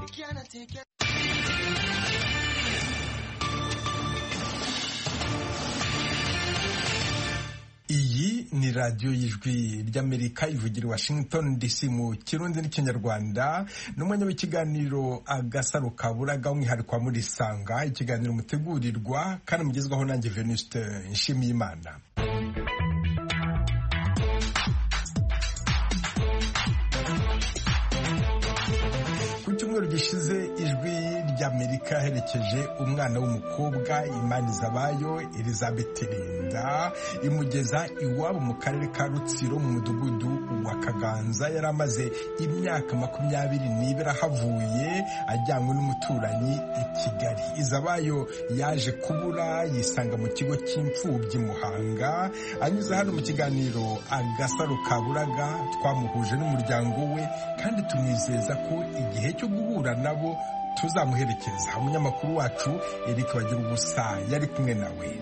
cannot take it. Iyi ni radio y'ijwi ry'Amerika ivugira i Washington DC mu Kirundi n'Ikinyarwanda n'umwanya w'ikiganiro Agasaro Kaburaga umwihariko wa muri Sanga, ikiganiro mutegurirwa kandi mugezwaho nanjye Venuste Nshimiyimana. Ku cyumweru gishize ijwi ry'Amerika herekeje umwana w'umukobwa Imanizabayo Elizabeth Linda imugeza iwabo mu karere ka Rutsiro mu mudugudu wa Kaganza. Yari amaze imyaka 22 ahavuye ajyanywe n'umuturanyi i Kigali. Izabayo yaje kubura yisanga mu kigo cy'imfubyi Muhanga. Anyuze hano mu kiganiro Agasaro Kaburaga twamuhuje n'umuryango we kandi tumwizeza ko igihe cyo guhura nabo tuzamuherekeza. Umunyamakuru wacu Eric Bagirubusa yari kumwe nawe.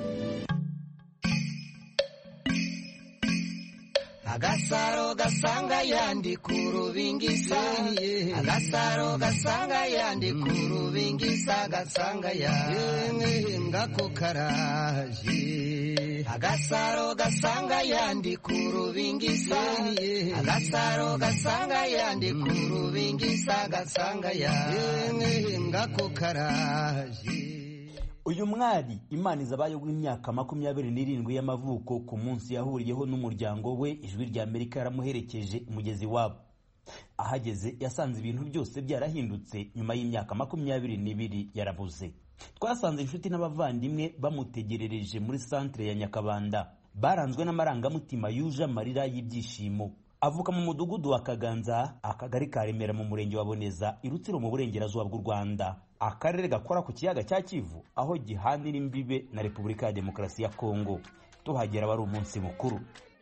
Agasaro gasanga yandi kurubingisa, agasaro gasanga yandi kurubingisa, gasanga yandi ngako karaje. Agasaro gasanga yandi kurubingisa, agasaro gasanga yandi kurubingisa, gasanga yandi ngako karaje. Uyu mwari Imanizabayo w'imyaka 27 y'amavuko ku munsi yahuriyeho n'umuryango we, ijwi rya Amerika yaramuherekeje umugezi wabo. Ahageze yasanze ibintu byose byarahindutse nyuma y'imyaka 22 yarabuze. Twasanze inshuti n'abavandimwe bamutegerereje muri centre ya Nyakabanda, baranzwe n'amarangamutima yuje amarira y'ibyishimo. Avuka mu mudugudu wa Kaganza, akagari ka Remera mu murenge wa Boneza, i Rutsiro mu burengerazuba bw'u Rwanda, akarere gakora ku kiyaga cya Kivu aho gihanira imbibe na Repubulika ya Demokarasi ya Kongo. Tuhagera wari umunsi mukuru.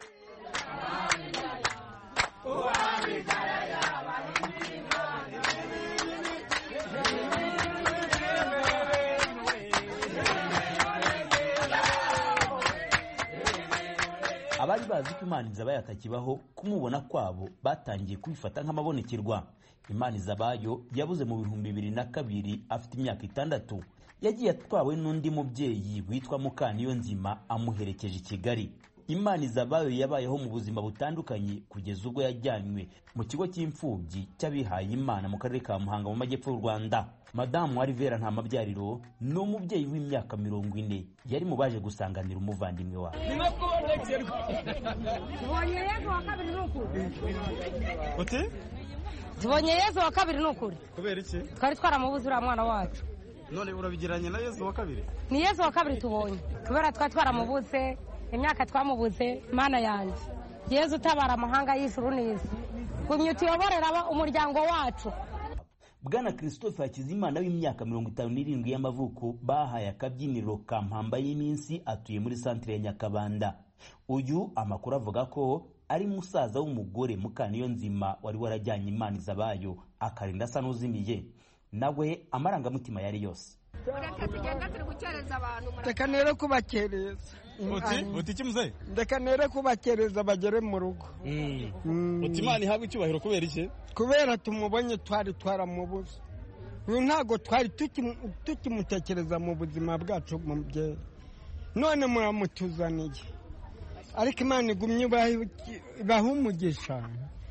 Abari bazi ko Imanizabayo atakibaho, kumubona kwabo batangiye kubifata nk'amabonekerwa. Imanizabayo yabuze mu 2002 afite imyaka 6. Yagiye atwawe n'undi mubyeyi witwa Mukaniyonzima amuherekeje i Kigali. Imanizabayo yabayeho mu buzima butandukanye kugeza ubwo yajyanywe mu kigo cy'imfubyi cy'abihaye Imana mu karere ka Muhanga mu majyepfo y'u Rwanda. Madamu Arivera Ntamabyariro ni umubyeyi w'imyaka 40, yari mu baje gusanganira umuvandimwe wawe. Tubonye Yesu wa kabiri n'ukuri. Kubera iki? Twari twaramubuze uriya mwana wacu. None urabigiranye na Yesu wa kabiri? Ni Yesu wa kabiri tubonye. Kubera twari twaramubuze imyaka twamubuze, Mana yanjye. Yesu utabara amahanga y'ijuru n'isi. Kumye tuyoborera umuryango wacu. Bwana Christophe Hakizimana w'imyaka 57 y'amavuko bahaye akabyiniro ka Mpamba y'iminsi, atuye muri centre ya Nyakabanda. Uyu amakuru avuga ko ari musaza w'umugore Mukaniyonzima wari warajyanye Imanizabayo akarinda asa n'uzimiye. Nawe amarangamutima yari yose. Reka nere kubakereza. Uti kimuze? Reka nere kubakereza bagere mu rugo. Uti Imana ihabwe icyubahiro kubera iki? Kubera tumubonye twari twaramubuze. Uyu ntago twari tukimutekereza mu buzima bwacu mubye. None muramutuzaniye. Ariko Imana igumye bahumugisha.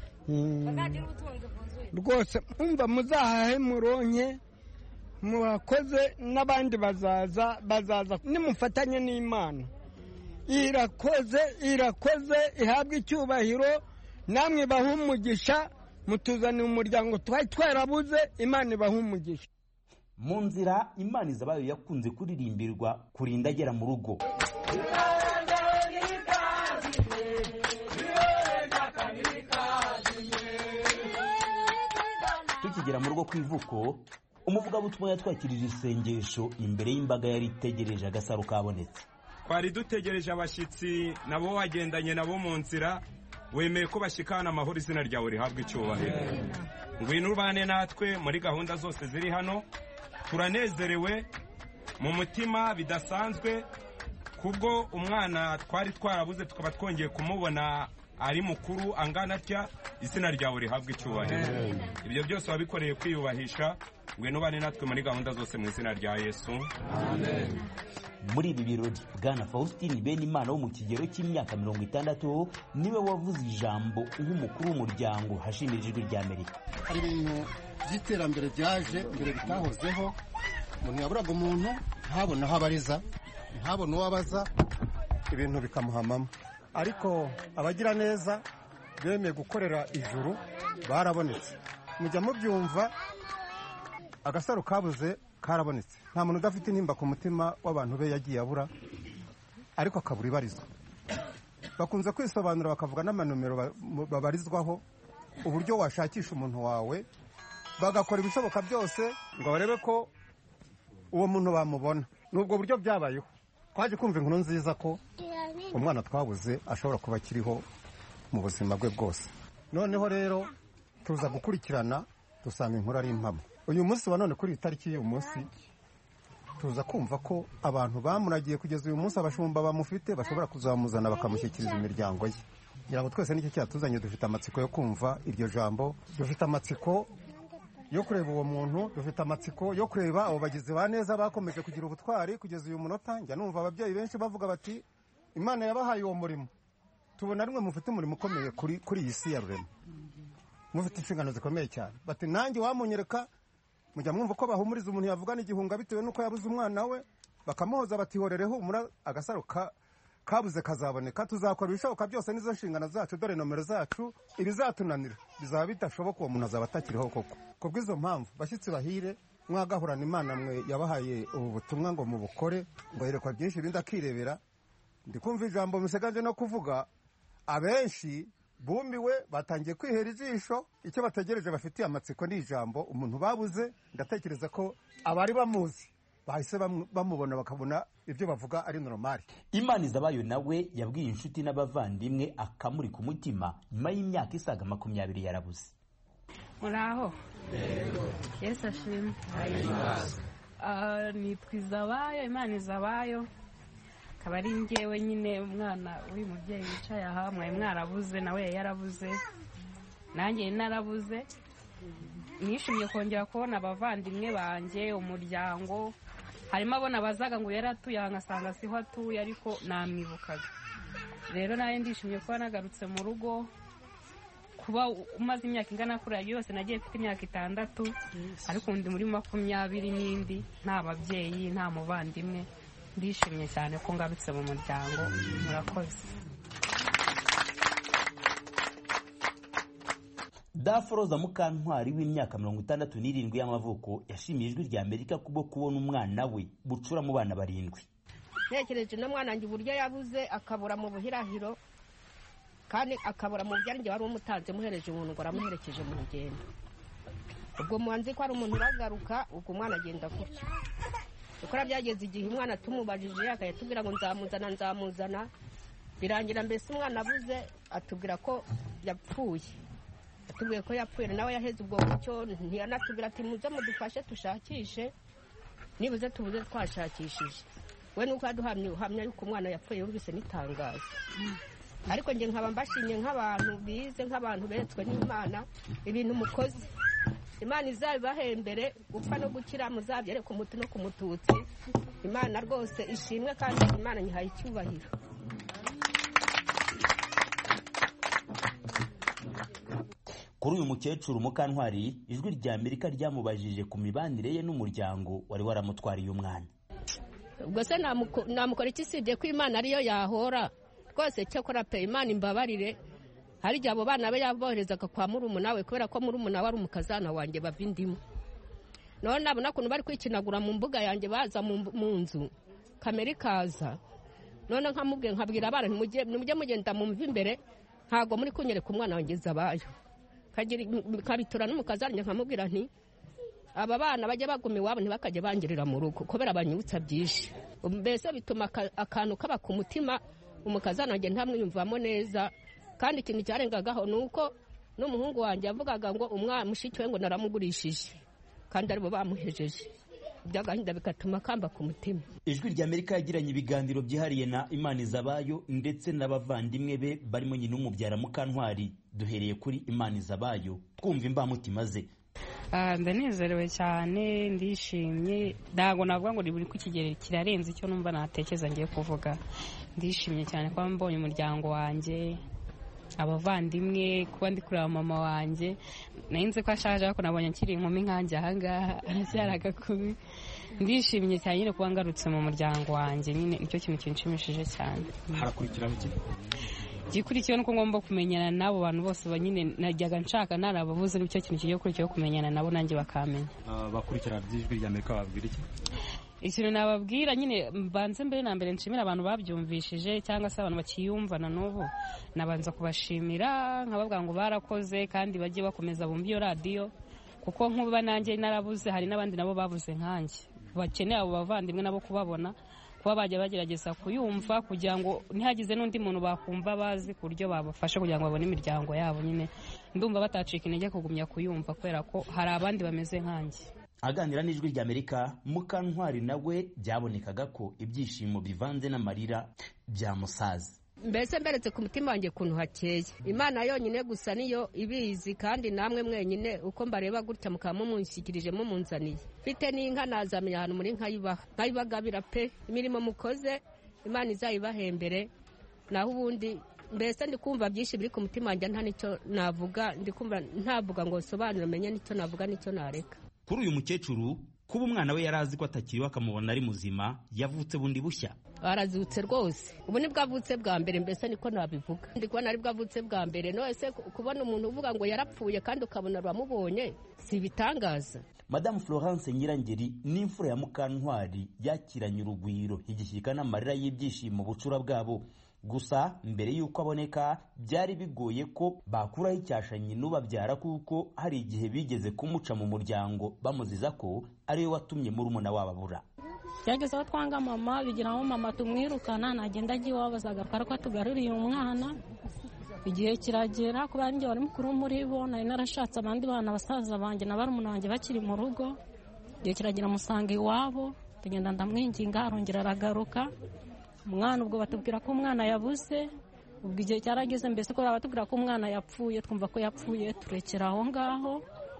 Rwose umva muzahahe muronke, murakoze n'abandi bazaza nimufatanye n'Imana. Irakoze ihabwe icyubahiro, namwe bahumugisha, mutuzane umuryango twari twarabuze, Imana ibahumugisha. Mu nzira Imanizabayo yakunze kuririmbirwa kurinda agera mu rugo. Tukigera mu rugo kwivuko, umuvugabutumwa yatwakirije isengesho imbere y'imbaga yari itegereje agasaro kabonetse. Twari dutegereje abashyitsi nabo wagendanye nabo mu nzira, wemeye ko bashikana amahoro, izina ryawe rihabwe icyubahiro. Ngwino ubane natwe muri gahunda zose ziri hano. Turanezerewe mu mutima bidasanzwe kubwo umwana twari twarabuze tukaba twongeye kumubona ari mukuru angana atya, izina ryawe rihabwe icyubahiro. Ibyo byose wabikoreye kwiyubahisha, ngwino ubane natwe muri gahunda zose mu izina rya Yesu. Amen. Muri ibi birori Bwana Faustin Benimana wo mu kigero cy'imyaka 60 niwe wavuze ijambo nk'umukuru w'umuryango hashimira Ijwi ry'Amerika. Hari ibintu by'iterambere byaje mbere bitahozeho, umuntu yaburaga umuntu ntabona aho abariza, ntabona uwo abaza, ibintu bikamuhamamo. Ariko abagira neza bemeye gukorera ijuru barabonetse. Mujya mubyumva, agasaro kabuze karabonetse. Nta muntu udafite intimba ku mutima w'abantu be yagiye abura, ariko akabura ibarizwa. Bakunze kwisobanura bakavuga n'amanomero babarizwaho, uburyo washakisha umuntu wawe, bagakora ibishoboka byose ngo barebe ko uwo muntu bamubona. Nubwo buryo byabayeho, twaje kumva inkuru nziza ko umwana twabuze ashobora kuba akiriho mu buzima bwe bwose. Noneho rero tuza gukurikirana, dusanga inkuru ari impamo. Uyu munsi wa none kuri itariki y'uyu munsi tuza kumva ko abantu bamuragiye kugeza uyu munsi abashumba bamufite bashobora kuzamuzana bakamushyikiriza imiryango ye. Ngira ngo twese nicyo cyatuzanye, dufite amatsiko yo kumva iryo jambo, dufite amatsiko yo kureba uwo muntu, dufite amatsiko yo kureba abo bagizi ba neza bakomeje kugira ubutwari kugeza uyu munota. Njya numva ababyeyi benshi bavuga bati Imana yabahaye uwo murimo, tubona rimwe mufite umurimo ukomeye kuri iyi si ya rurema, mufite inshingano zikomeye cyane. Bati nanjye wamunyereka. Mujya mwumva ko bahumuriza umuntu yavugana igihunga bitewe nuko yabuze umwana we, bakamuhoza batihorereho umura agasaro kabuze kazaboneka. Tuzakora ibishoboka byose n'izo nshingano zacu, dore nomero zacu. Ibizatunanira bizaba bidashoboka, uwo muntu azaba atakiriho koko. Kubw'izo mpamvu bashyitsi bahire, mwagahurana Imana mwe yabahaye ubu butumwa ngo mubukore, ngo yerekwa byinshi ibindi akirebera. Ndikumva ijambo museganje no kuvuga, abenshi bumiwe batangiye kwihera ijisho. Icyo bategereje bafitiye amatsiko ni ijambo umuntu babuze. Ndatekereza ko abari bamuzi bahise bamubona bakabona ibyo bavuga ari normal. Imanizabayo nawe yabwiye inshuti n'abavandimwe akamuri ku mutima nyuma y'imyaka isaga 20 yarabuze. Muraho. Yesu ashimwe. Nitwizabayo Imanizabayo, akaba ari njyewe nyine umwana uri mubyeyi wicaye aha. Mwarabuze, nawe yarabuze, nanjye narabuze. Nishimiye kongera kubona abavandimwe banjye, umuryango. Harimo abona bazaga ngo yaratuye aha ngasanga siho atuye, ariko namwibukaga. Rero nawe ndishimiye kuba nagarutse mu rugo. Kuba umaze imyaka ingana kuri ayo yose, nagiye mfite imyaka 6, ariko ndi muri 20 n'indi, nta babyeyi nta muvandimwe. Ndishimye cyane ko ngarutse mu muryango. Murakoze. Daforoza Mukantwari w'imyaka 67 y'amavuko yashimiye Ijwi ry'Amerika kubwo kubona umwana we bucura mu bana 7. Ntekereje no mwana ngi buryo yabuze akabura mu buhirahiro, kandi akabura mu byanjye wari umutanze muhereje umuntu ngo aramuherekeje mu rugendo. Ubwo mwanzi ko ari umuntu uragaruka, ubwo umwana agenda gutyo. Ukora byageze igihe umwana tumubajije akayatubwira ngo nzamuzana. Birangira mbese umwana abuze, atubwira ko yapfuye. Atubwiye ko yapfuye, nawe yaheze ubwo bucyo, ntiyanatubwira ati muze mudufashe tushakishe, nibuze tubuze twashakishije. We nuko aduhamya yuko umwana yapfuye, yumvise nitangaza. Ariko nge nkaba mbashimye nk'abantu bize, nk'abantu beretswe n'Imana ibintu mukoze. Imana izabibahembere, gupfa no gukira muzabyere ku muti no ku mututsi. Imana rwose ishimwe, kandi Imana nyihaye icyubahiro. Kuri uyu mukecuru Mukantwari, Ijwi ry'Amerika ryamubajije ku mibanire ye n'umuryango wari waramutwariye umwana. Ubwo se namukora iki sibye ko Imana ariyo yahora rwose? Cyakora pe Imana imbabarire, hari igihe abo bana be yaboherezaga kwa murumuna we, kubera ko murumuna we ari umukazana wanjye bava indimu. None nabona kuntu bari kwikinagura mu mbuga yanjye, baza mu nzu, kamera ikaza. None nkamubwiye nkabwira abana ntimujye mugenda mumva imbere, ntago muri kunyereka umwana wanjye Zabayo. Kabitura n'umukazana nkamubwira nti aba bana bajye baguma iwabo ntibakajye bangirira mu rugo, kubera banyibutsa byinshi. Mbese bituma akantu kaba ku mutima, umukazana wanjye ntamwiyumvamo neza. Kandi ikintu cyarengagaho nuko n'umuhungu wanjye yavugaga ngo umwana mushiki we ngo naramugurishije, kandi aribo bamuhejeje. Byagahinda bigatuma kamba ku mutima. Ijwi ry'Amerika yagiranye ibiganiro byihariye na Imanizabayo ndetse n'abavandimwe be barimo nyina umubyara Mukantwari. Duhereye kuri Imanizabayo twumva imbamutima ze. ndanezerewe cyane, ndishimye, ntabwo navuga ngo buri ku kigero kirarenze icyo numva natekereza ngiye kuvuga. Ndishimye cyane kuba mbonye umuryango wanjye, abavandimwe, kuba ndi kureba mama wanjye. Narinze ko ashaje ariko nabonye akiri inkumi nkanjye ahangaha, aracyari agakumi. Ndishimye cyane nyine kuba ngarutse mu muryango wanjye, nyine icyo kintu kinshimishije cyane. Harakurikiraho iki? Gikurikiyeho nuko ngomba kumenyana n'abo bantu bose nyine najyaga nshaka narabavuze, icyo kintu kigiye gukurikiyeho kumenyana nabo nanjye bakamenya. Bakurikira Ijwi ry'Amerika babwira iki? Ikintu nababwira nyine mbanze mbere na mbere nshimira abantu babyumvishije cyangwa se abantu bakiyumvana n'ubu, nabanza kubashimira nkababwira ngo barakoze kandi bajye bakomeza bumva iyo radiyo, kuko nkuba nanjye narabuze, hari n'abandi nabo babuze nkanjye, bakeneye abo bavandimwe nabo kubabona, kuba bajya bagerageza kuyumva kugira ngo ntihagize n'undi muntu bakumva bazi ku buryo babafasha kugira ngo babone imiryango yabo. Nyine ndumva batacika intege kugumya kuyumva kubera ko hari abandi bameze nkanjye. Aganira n'Ijwi ry'Amerika, Mukantwari nawe byabonekaga ko ibyishimo bivanze n'amarira byamusaze. Mbese mberetse ku mutima wanjye kuntu hakeye. Imana yonyine gusa niyo ibizi, kandi namwe mwenyine uko mbareba gutya mukaba mumushyikirije mumunzaniye. Mfite n'inka nazamenya ahantu muri nkayibagabira pe. Imirimo mukoze Imana izayibahembere, naho ubundi mbese ndi kumva byinshi biri ku mutima wanjye, nta nicyo navuga, ndi kumva ntavuga ngo sobanura menye nicyo navuga nicyo nareka. Kuri uyu mukecuru, kuba umwana we yari azi ko atakiriho akamubona ari muzima, yavutse bundi bushya. Arazutse rwose, ubu ni bwavutse bwa mbere, mbese niko nabivuga. Ndi kubona ari bwavutse bwa mbere, nose kubona umuntu uvuga ngo yarapfuye kandi ukabona uramubonye, si bitangaza. Madame Florence Nyirangeri ni imfura ya Mukantwari, yakiranye urugwiro, igishyika n'amarira y'ibyishimo bucura bwabo. Gusa mbere y'uko aboneka byari bigoye ko bakuraho icyashanyi n'ubabyara, kuko hari igihe bigeze kumuca mu muryango bamuziza ko ariwe watumye murumuna wabo abura. Byageze aho twanga mama, bigiraho mama tumwirukana, nagenda ajya iwabo azagaruka ko atugaruriye umwana. Igihe kiragera kuba njye wari mukuru muri bo, nari narashatse abandi bana basaza banjye na barumuna banjye bakiri mu rugo. Igihe kiragira musanga iwabo, tugenda ndamwinginga, arongera aragaruka. Umwana ubwo batubwira ko umwana yabuze, ubwo igihe cyarageze mbese ko batubwira ko umwana yapfuye, twumva ko yapfuye turekera aho ngaho.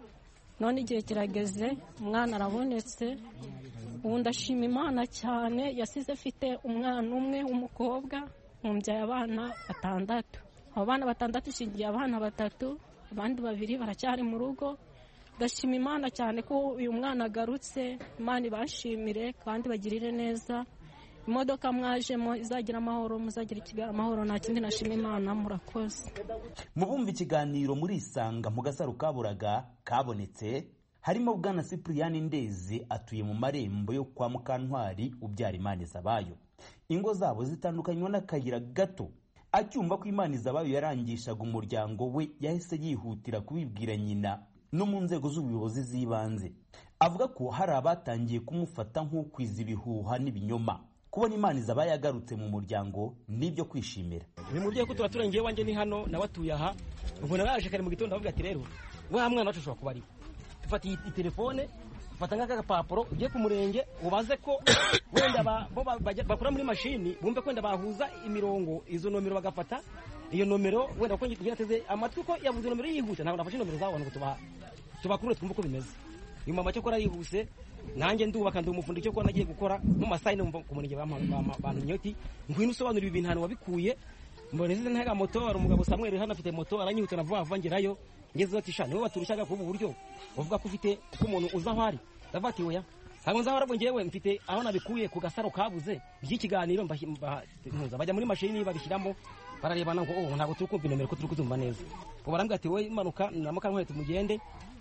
None igihe kirageze umwana arabonetse, ubu ndashima Imana cyane, yasize afite umwana umwe w'umukobwa, mubyaye abana 6. Abo bana 6 ishingiye abana 3, abandi 2 baracyari mu rugo. Ndashima Imana cyane ko uyu mwana agarutse, Imana ibashimire kandi bagirire neza. Imodoka mwajemo izagira amahoro, muzagira ikigali amahoro, nta kindi nashima Imana, murakoze. Mu bumva ikiganiro muri Isanga mu Gasaro kaburaga kabonetse harimo Bwana Cyprien Ndezi, atuye mu marembo yo kwa Mukantwari ubyara Imanizabayo. Ingo zabo zitandukanywa n'akayira gato. Acyumva ko Imanizabayo yarangishaga umuryango we, yahise yihutira kubibwira nyina no mu nzego z'ubuyobozi z'ibanze. Avuga ko hari abatangiye kumufata nk'ukwiza ibihuha n'ibinyoma. Kubona Imanizabayo yagarutse mu muryango nibyo kwishimira. Ni mu gihe ko turaturengeye wanje ni hano nawatuye aha, ubwo naraje kare mu gitondo avuga ati rero wa mwana wacu ushobora kuba ari. Ufata iyi telefone, ufata nk'aka gapapuro ugiye ku murenge ubaze ko wenda bakora muri mashini, bumve ko wenda bahuza imirongo, izo nomero bagafata iyo nomero, wenda ko ngirateze amatwi ko yavuze nomero yihuta, ntabwo nafashe nomero zawo ngo tubakure twumve ko bimeze. Nyuma make ko yihuse, nanjye ndubaka ndi umufundi cyo ko nagiye gukora mu masayine ku murenge bantu nyoti, ngwino usobanura ibintu hano wabikuye. Mboneze ntaga moto, ari umugabo Samuel hano afite moto, aranyihuta navuga avangerayo, ngeze ati sha niwe baturushaga kubu buryo uvuga ko ufite ko umuntu uza ahari. Ndavati oya, ntabwo nza ahora ngewe mfite aho nabikuye ku Gasaro kabuze by'ikiganiro mbaza bajya muri mashini babishyiramo, bararebana ngo ntabwo turi kumva nomero ko turi kuzumva neza. Ngo barambwira ati wowe imanuka na Mukantwari tumugende,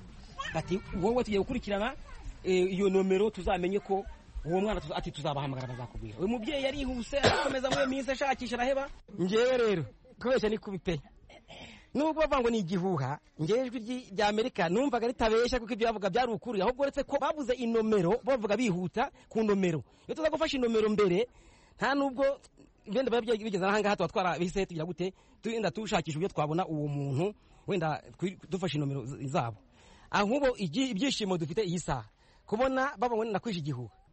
ati wowe tugiye gukurikirana iyo nomero tuzamenye ko uwo mwana ati tuzabahamagara bazakubwira. Uyu mubyeyi yarihuse akomeza mu minsi ashakisha araheba. Ngewe rero kubeshya ni kubipe, nubwo bavuga ngo ni igihuha, ngewe Ijwi ry'Amerika numvaga ritabeshya kuko ibyo bavuga byari ukuri, ahubwo uretse ko babuze inomero bavuga bihuta ku nomero. Iyo tuza gufasha inomero mbere, nta nubwo ibindi bigeze aha ngaha twatwara bise tugira gute, turinda tushakisha uburyo twabona uwo muntu, wenda dufashe inomero zabo. Ahubwo ibyishimo dufite iyi saha kubona baba ngo nakwisha igihuha,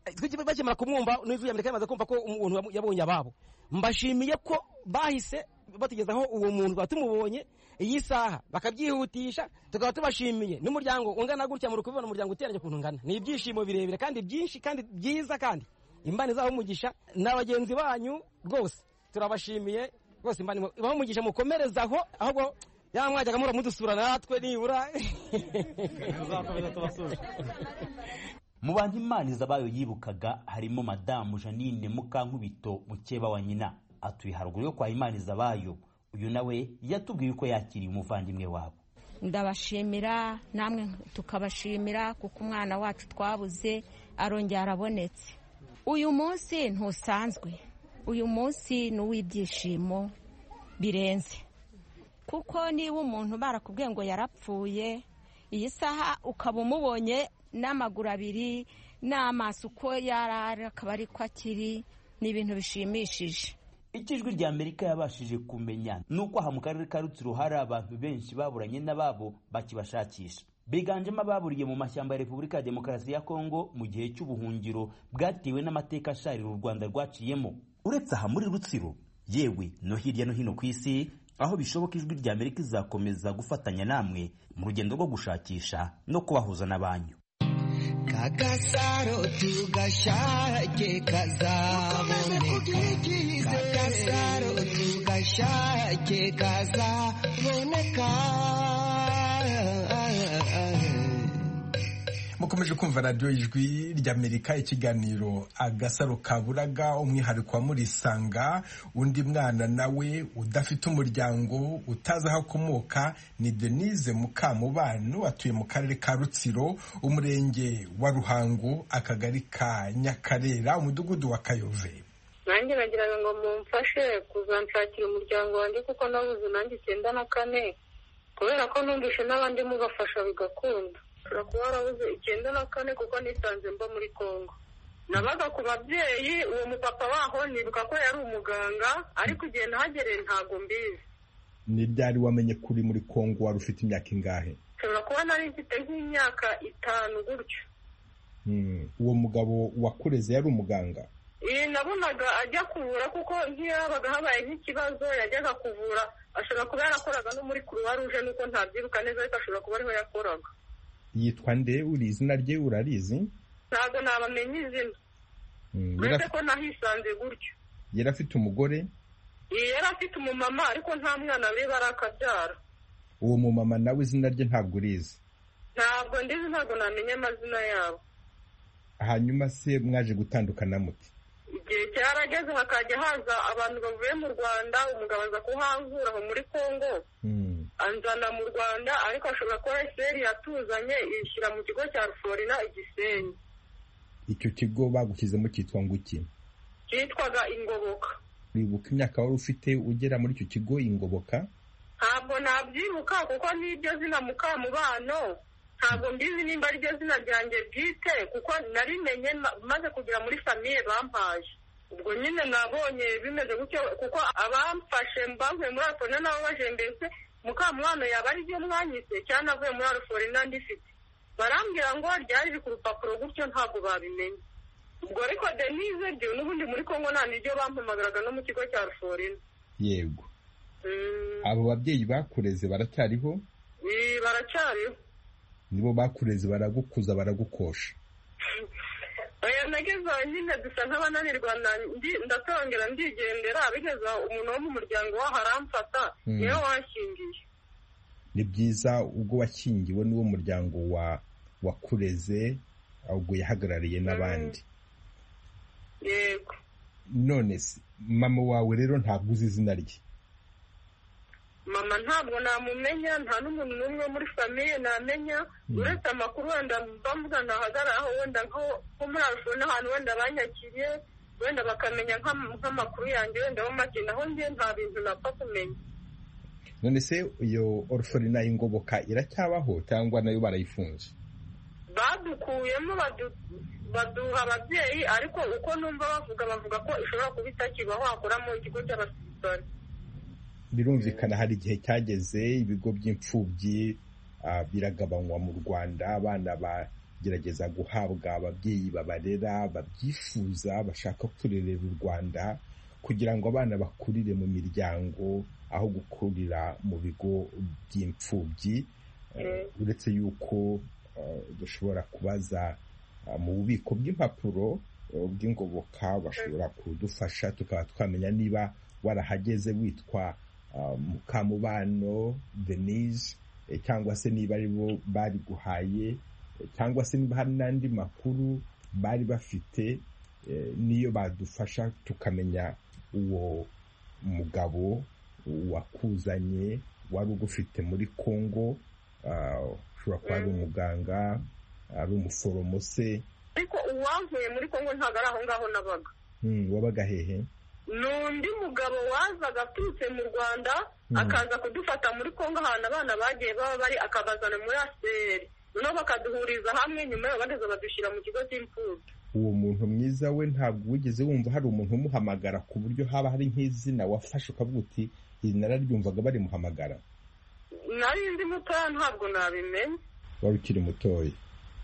bakimara kumwumva n'ijwi ry'Amerika yamaze kumva ko umuntu yabonye ababo, mbashimiye ko bahise batugezaho uwo muntu twaba tumubonye iyi saha bakabyihutisha, tukaba tubashimiye n'umuryango ungana gutya muri kubibona umuryango uteranye ukuntu ungana. Ni ibyishimo birebire kandi byinshi kandi byiza, kandi Imana izaho umugisha n'abagenzi banyu rwose turabashimiye rwose. Imana ibaho umugisha, mukomerezaho, ahubwo mwajyaga muramudusura natwe nibura tuzakomeza tubasura. Mu bantu Imaniza Abayo yibukaga harimo Madamu Janine Mukankubito, mukeba wa nyina, atuye haruguru yo kwa Imaniza Abayo. Uyu nawe yatubwiye uko yakiriye umuvandimwe wabo. Ndabashimira, namwe tukabashimira kuko umwana wacu twabuze arongera arabonetse. Uyu munsi ntusanzwe, uyu munsi ni uw'ibyishimo birenze, kuko niba umuntu barakubwiye ngo yarapfuye, iyi saha ukaba umubonye n'amaguru abiri n'amaso uko yarara akaba ari ko akiri, ni ibintu bishimishije. Ijwi ry'Amerika yabashije kumenya nuko aha mu karere ka Rutsiro hari abantu benshi baburanye n'ababo bakibashakisha, biganjemo ababuriye mu mashyamba ya Repubulika ya Demokarasi ya Kongo mu gihe cy'ubuhungiro bwatewe n'amateka asharira u Rwanda rwaciyemo. Uretse aha muri Rutsiro, yewe no hirya no hino ku isi, aho bishoboka ijwi ry'Amerika izakomeza gufatanya namwe mu rugendo rwo gushakisha no kubahuza n'abanyu. Kagasaro tugashake kazaboneka, Kagasaro tugashake kazaboneka. Mukomeje kumva radiyo y'Ijwi ry'Amerika, ikiganiro Agasaro Kaburaga, umwihariko wa Murisanga. Undi mwana nawe udafite umuryango, utazi aho akomoka, ni Denise Mukamubano, atuye mu karere ka Rutsiro, umurenge wa Ruhango, akagari ka Nyakarera, umudugudu wa Kayove. Nanjye nagiraga ngo mumfashe kuzanshakira umuryango wanjye kuko nabuze nanjye 94, kubera ko numvise n'abandi mubafasha bigakunda. Ushobora kuba warabuze 94 kuko nisanze mba muri Kongo. Nabaga ku babyeyi, uwo mupapa waho nibuka ko yari umuganga, ariko igihe nahagereye ntago mbizi. Ni ryari wamenye kuri muri Kongo? Wari ufite imyaka ingahe? Ushobora kuba nari mfite nk'imyaka 5 gutyo. Uwo mugabo wakureze yari umuganga? Nabonaga ajya kuvura kuko nk'iyo habaga habaye nk'ikibazo yajyaga kuvura. Ashobora kuba yarakoraga no muri Croix Rouge, nuko ntabyiruka neza, ariko ashobora kuba ariho yakoraga. Yitwa nde? Uri izina rye urarizi? Ntabwo nabamenye izina. Uretse ko nahisanze gutyo. Yari afite umugore? Yari afite umumama, ariko nta mwana we barakabyara. Uwo mumama nawe izina rye ntabwo urizi? Ntabwo ndizi, ntabwo namenye amazina yabo. Hanyuma se mwaje gutandukana muti? Igihe cyarageze hakajya haza abantu bavuye mu Rwanda, umugabo aza kuhankura aho muri Kongo, anzana mu Rwanda, ariko ashobora kuba eseri yatuzanye ishyira mu kigo cya Ruforina Igisenyi. Icyo kigo bagushyizemo cyitwa ngo iki? Cyitwaga Ingoboka. Wibuka imyaka wari ufite ugera muri icyo kigo Ingoboka? Ntabwo nabyibuka kuko n'iryo zina Mukamubano ntabwo mbizi nimba ari ryo zina ryanjye bwite, kuko narimenye maze kugera muri famiye bampaye. Ubwo nyine nabonye bimeze gutyo, kuko abamfashe mbankuye muri Ruforina nabo baje mbese Mukamubano yaba ari ryo mwanyise cyane avuye muri Ruforina ndifite. Barambwira ngo ryari riri ku rupapuro gutyo, ntabwo babimenye. Ubwo ariko Denise ryo n'ubundi muri Kongo nta niryo bampamagaraga no mu kigo cya Ruforina. Yego. Abo babyeyi bakureze baracyariho? Baracyariho. Nibo bakureze, baragukuza, baragukosha? Nageze nyine dusa nk'abananirwa, ndatongera ndigendera, bigeze umuntu wo mu muryango waho aramfata, niyo washyingiye. Ni byiza, ubwo washyingiwe n'uwo muryango wakureze, ubwo yahagarariye n'abandi. Yego. None se mama wawe rero ntabwo uzi izina rye? Mama ntabwo namumenya, nta n'umuntu n'umwe muri famiye namenya, uretse amakuru wenda bamuga ntahagararaho, wenda nko muri Ruforina ahantu wenda banyakiriye, wenda bakamenya nk'amakuru yanjye wenda bo make, naho njye nta bintu napfa kumenya. None se iyo Ruforina Ingoboka iracyabaho cyangwa nayo barayifunze? Badukuyemo baduha ababyeyi, ariko uko numva bavuga ko ishobora kuba itakibaho, hakoramo ikigo cy'abasirikare. Birumvikana hari igihe cyageze ibigo by'imfubyi biragabanywa mu Rwanda, abana gerageza guhabwa ababyeyi babarera babyifuza bashaka kurerera u Rwanda kugira ngo abana bakurire mu miryango aho gukurira mu bigo by'imfubyi. Uretse yuko dushobora kubaza mu bubiko bw'impapuro bw'ingoboka bashobora kudufasha tukaba twamenya niba warahageze witwa Mukamubano Denise cyangwa se niba ari bo bari guhaye cyangwa se niba hari n'andi makuru bari bafite niyo badufasha tukamenya uwo mugabo wakuzanye wari ugufite muri Kongo. Ushobora kuba ari umuganga, ari umuforomo se. Ariko uwankuye muri Kongo ntabwo ari aho ngaho nabaga. Wabaga hehe? N'undi mugabo wazaga aturutse mu Rwanda akaza kudufata muri Kongo ahantu abana bagiye baba bari akabazana muri ASR. Noneho bakaduhuriza hamwe nyuma yo bageze badushyira mu kigo cy'imfubyi. Uwo muntu mwiza we ntabwo wigeze wumva hari umuntu umuhamagara ku buryo haba hari nk'izina wafashe ukavuga uti iri nararyumvaga bari muhamagara? Nari ndi mutoya ntabwo nabimenye. Wari ukiri mutoya?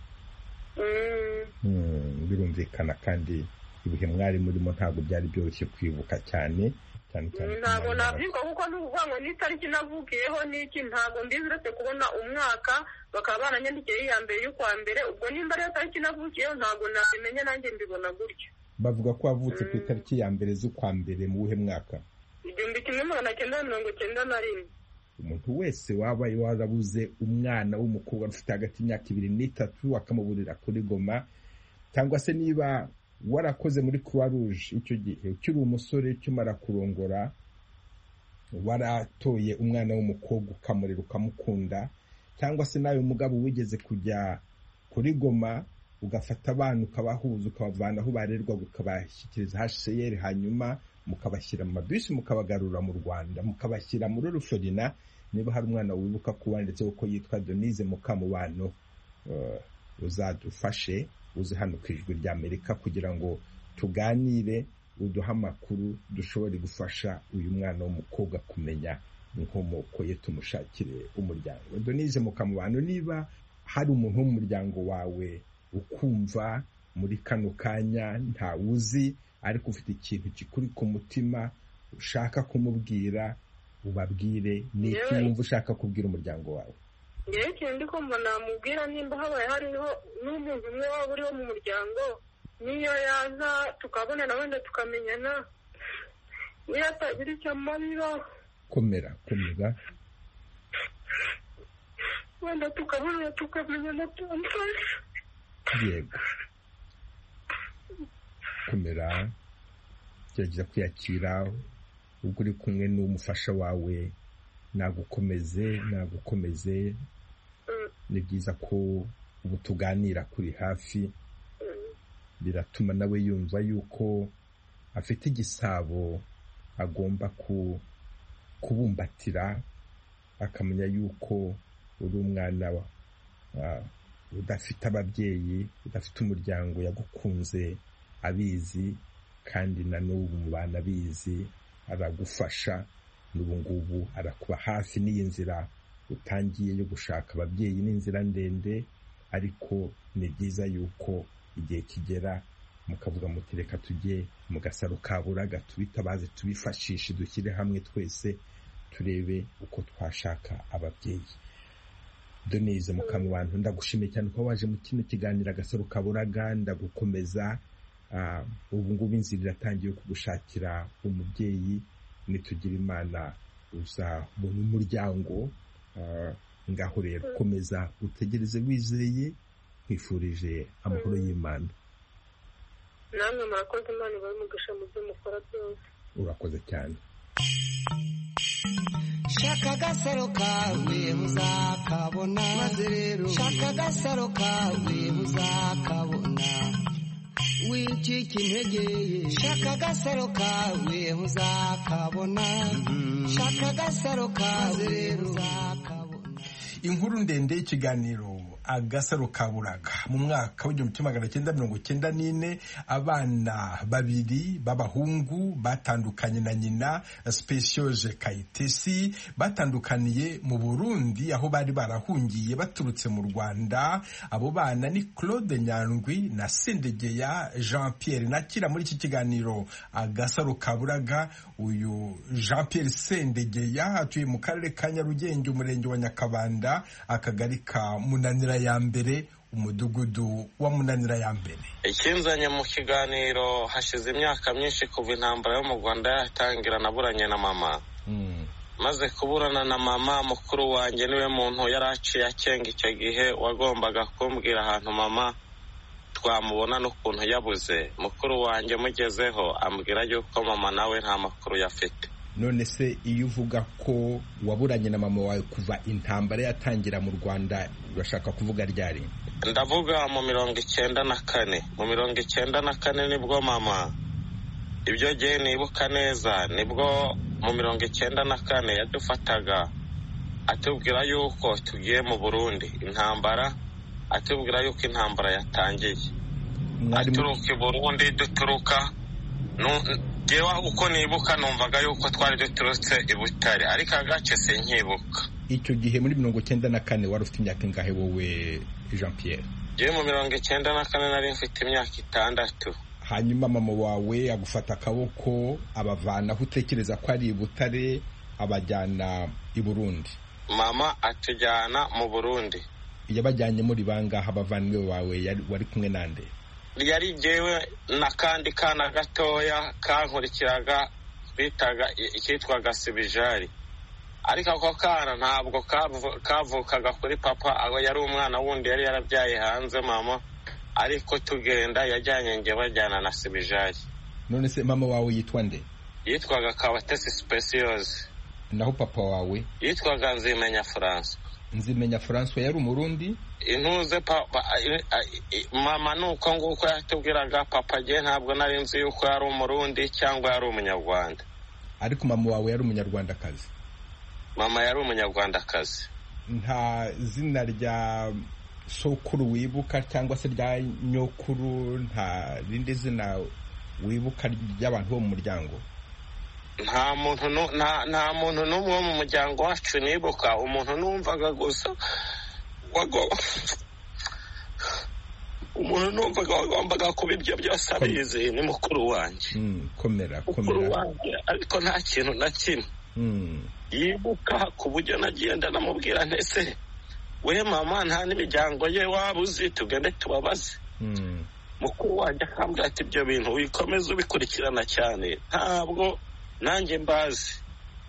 Birumvikana kandi ibihe mwari murimo ntabwo byari byoroshye kwibuka cyane. Ntabwo nabyibuka kuko n'uvuga ngo n'itariki navukiyeho n'iki ntabwo mbizi uretse kubona umwaka bakaba baranyandikiye iya mbere y'ukwa mbere. Ubwo nimba ariyo tariki navukiyeho ntabwo nabimenye nanjye mbibona gutyo. Bavuga ko wavutse ku itariki ya mbere z'ukwa mbere mu wuhe mwaka? 1991. Umuntu wese waba warabuze umwana w'umukobwa ufite hagati y'imyaka 2 n'3 akamuburira kuri Goma, cyangwa se niba warakoze muri Croix Rouge icyo gihe ukiri umusore ukimara kurongora waratoye umwana w'umukobwa ukamurera ukamukunda, cyangwa se nawe umugabo wigeze kujya kuri Goma ugafata abana ukabahuza ukabavana aho barerwa ukabashyikiriza HCR hanyuma mukabashyira mu mabisi mukabagarura mu Rwanda mukabashyira muri Rusorina. Niba hari umwana wibuka kuba ndetse uko yitwa Denise Mukamubano uzadufashe uze hano ku Ijwi ry'Amerika kugira ngo tuganire uduha amakuru dushobore gufasha uyu mwana w'umukobwa kumenya inkomoko ye tumushakire umuryango. Denise Mukamubano, niba hari umuntu w'umuryango wawe ukumva muri kano kanya ntawuzi ariko ufite ikintu kikuri ku mutima ushaka kumubwira ubabwire, ni iki wumva ushaka kubwira umuryango wawe? Ngewe ikintu ndi kumva namubwira nimba habaye hariho n'umuntu umwe waba uriho mu muryango niyo yaza tukabonana wenda tukamenyana niyo atagira icyo amarira komera wenda tukabonana tukamenyana tumfasha. Yego komera, gerageza kwiyakira ubwo uri kumwe n'umufasha wawe. Nagukomeze ni byiza ko ubu tuganira kuri hafi, biratuma nawe yumva yuko afite igisabo agomba kubumbatira, akamenya yuko uri umwana udafite ababyeyi, udafite umuryango, yagukunze abizi kandi na n'ubu mu bana abizi aragufasha. N'ubu ngubu arakuba hafi. N'iyi nzira utangiye yo gushaka ababyeyi ni inzira ndende, ariko ni byiza yuko igihe kigera mukavuga muti reka tujye mu gasaro ka Buraga tubitabaze tubifashishe dushyire hamwe twese turebe uko twashaka ababyeyi. Denise Mukamubano, ndagushimiye cyane ko waje mu kino kiganiro agasaro ka Buraga. Ndagukomeza. Ubu ngubu inzira iratangiye kugushakira umubyeyi. Nitugira Imana uzabona umuryango. Ngaho rero komeza utegereze wizeye, nkwifurije amahoro y'Imana. Namwe murakoze, Imana ibahe umugisha mu byo mukora byose. Urakoze cyane. Shaka agasaro kawe uzakabona, maze rero shaka agasaro kawe uzakabona, wicika intege. Shaka agasaro kawe uzakabona, shaka agasaro kawe uzakabona. Inkuru ndende y'ikiganiro Agasaro Kaburaga. Mu mwaka w'1994 abana babiri b'abahungu batandukanye na nyina Speciose Kayitesi batandukaniye mu Burundi aho bari barahungiye baturutse mu Rwanda. Abo bana ni Claude Nyandwi na Sendegeya Jean Pierre. Nakira muri iki kiganiro Agasaro Kaburaga uyu Jean Pierre Sendegeya atuye mu karere ka Nyarugenge, umurenge wa Nyakabanda, akagari ka Munanira ya mbere, umudugudu wa Munanira ya mbere. Ikinzanye mu kiganiro hashize imyaka myinshi kuva intambara yo mu Rwanda yatangira, naburanye na mama. Maze kuburana na mama, mukuru wanjye niwe muntu yaraciye akenga icyo gihe wagombaga kumbwira ahantu mama twamubona n'ukuntu yabuze. Mukuru wanjye mugezeho ambwira yuko mama nawe nta makuru yafite. None se iyo uvuga ko waburanye na mama wawe kuva intambara yatangira mu Rwanda, urashaka kuvuga ryari? Ndavuga mu 1994. Mu 1994 nibwo mama, ibyo gihe nibuka neza, nibwo mu 1994 yadufataga atubwira yuko tugiye mu Burundi intambara, atubwira yuko intambara yatangiye. Aturuka i Burundi duturuka jewa uko nibuka numvaga yuko twari duturutse i Butare, ariko agace sinkibuka. Icyo gihe muri 1994 wari ufite imyaka ingahe wowe Jean Pierre? Je mu 1994 nari mfite imyaka 6. Hanyuma mama wawe agufata akaboko abavana aho utekereza ko ari i Butare abajyana i Burundi? Mama atujyana mu Burundi. Yabajyanye muri bangahe abavanywe wawe? Wari kumwe nande? Yari jewe nakandi kana gatoya kankurikiraga bitaga ikitwaga Sibijari, ariko ako kana ntabwo kavukaga kuri papa, aho yari umwana wundi yari yarabyaye hanze mama, ariko tugenda yajyanye nge bajyana na Sibijari. None se mama wawe yitwa nde? Yitwaga Kabatesi Speciose. Naho papa wawe? Yitwaga Nzimenya François. Nzimenya François yari umurundi? Intuze papa mama nuko nguko yatubwiraga, papa je ntabwo nari nzi yuko yari umurundi cyangwa yari umunyarwanda. Ariko mama wawe yari umunyarwandakazi? Mama yari umunyarwandakazi. Nta zina rya sokuru wibuka cyangwa se rya nyokuru, nta rindi zina wibuka ry'abantu bo mu muryango? Nta muntu n'umwe wo mu muryango wacu nibuka. Umuntu numvaga gusa umuntu numvaga wagombaga kuba ibyo byose abizi ni mukuru wanjye. Komera. Mukuru wanjye, ariko nta kintu na kimwe yibuka, ku buryo nagenda namubwira ntese we mama nta n'imiryango ye waba uzi tugende tubabaze. Mukuru wanjye akambwira ati ibyo bintu wikomeza ubikurikirana cyane, ntabwo nanjye mbazi.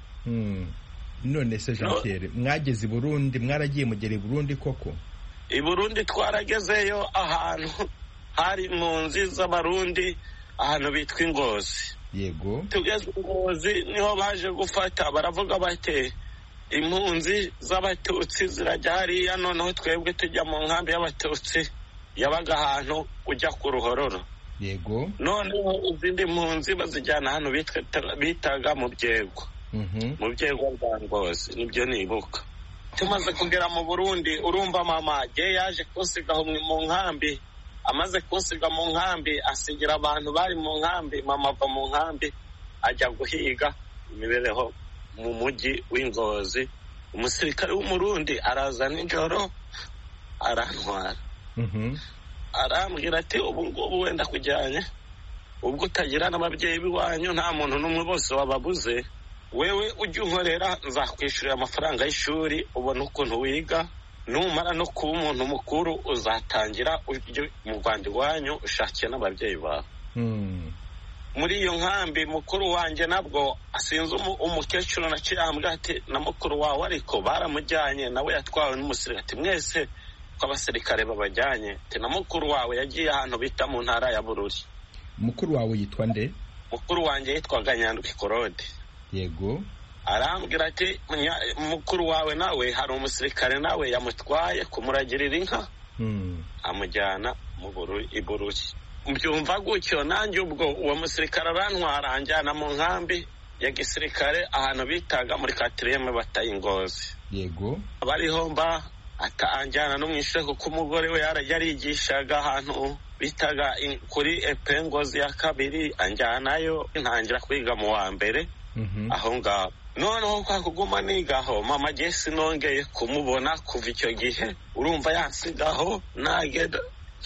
None se Jean Pierre, mwageze i Burundi, mwaragiye mugera i Burundi koko? I Burundi twaragezeyo ahantu hari impunzi z'abarundi, ahantu bitwa Ingozi. Yego. Tugeze Ingozi niho baje gufata, baravuga bate impunzi z'abatutsi zirajya hariya, noneho twebwe tujya mu nkambi y'abatutsi yabaga ahantu ujya ku Ruhororo. Yego. Noneho izindi mpunzi bazijyana hano bitaga mu Byego. Mu Byego bwa Ngozi, nibyo nibuka. Tumaze kugera mu Burundi, urumva mama je yaje kunsiga mu nkambi. Amaze kunsiga mu nkambi asigira abantu bari mu nkambi, mama ava mu nkambi ajya guhiga imibereho mu mujyi w'Ingozi. Umusirikare w'umurundi araza nijoro arantwara. Arambwira ati ubu ngubu wenda kujyanye, ubwo utagira n'ababyeyi biwanyu nta muntu n'umwe bose wababuze, wewe ujye unkorera nzakwishyurira amafaranga y'ishuri ubona ukuntu wiga, numara no kuba umuntu mukuru uzatangira ujye mu Rwanda iwanyu ushakiye n'ababyeyi bawe. Muri iyo nkambi mukuru wanjye nabwo asinze umukecuru naciye ambwira ati na mukuru wawe ariko baramujyanye nawe yatwawe n'umusirikare. Ati mwese ko abasirikare babajyanye, ati na mukuru wawe yagiye ahantu bita mu ntara ya Bururi. Mukuru wawe yitwa nde? Mukuru wanjye yitwaga Nyandwi Claude. Yego. Arambwira ati mukuru wawe nawe hari umusirikare nawe yamutwaye kumuragirira inka, amujyana mu Bururi. Mbyumva gutyo nanjye ubwo uwo musirikare arantwara anjyana mu nkambi ya gisirikare ahantu bitaga muri 4e bataye Ingozi. Yego. Bariho mba atanjyana no mu ishuri kuko umugore we yarigishaga ahantu bitaga kuri epe Ngozi ya kabiri, anjyanayo ntangira kwiga mu wa mbere aho ngaho. Noneho kwa kuguma nigaho mama je sinongeye kumubona kuva icyo gihe, urumva yansigaho nagenda.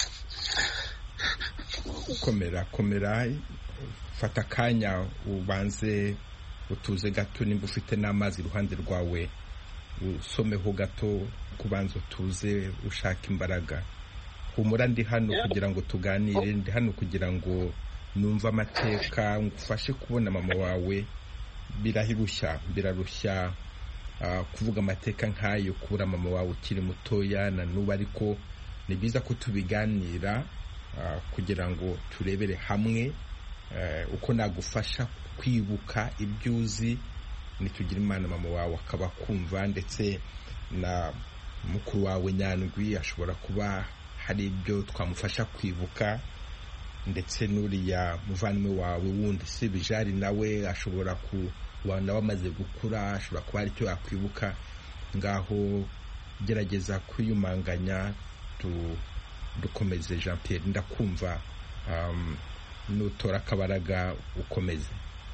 Komera fata akanya ubanze utuze gato, nimba ufite n'amazi iruhande rwawe usomeho gato, kubanza utuze ushaka imbaraga. Humura, ndi hano kugira ngo tuganire, ndi hano kugira ngo numve amateka, ngufashe kubona mama wawe. Birarushya kuvuga amateka nk'ayo, kubura mama wawe ukiri mutoya na n'ubu, ariko ni byiza ko tubiganira kugira ngo turebere hamwe uko nagufasha kwibuka ibyo uzi, nitugira imana mama wawe akaba kumva, ndetse na mukuru wawe Nyandwi ashobora kuba hari ibyo twamufasha kwibuka, ndetse n'uriya muvandimwe wawe wundi se Bijari nawe ashobora nawe amaze gukura, ashobora kuba hari icyo yakwibuka. Ngaho gerageza kwiyumanganya, dukomeze. Jean Pierre, ndakumva, nutora akabaraga ukomeze.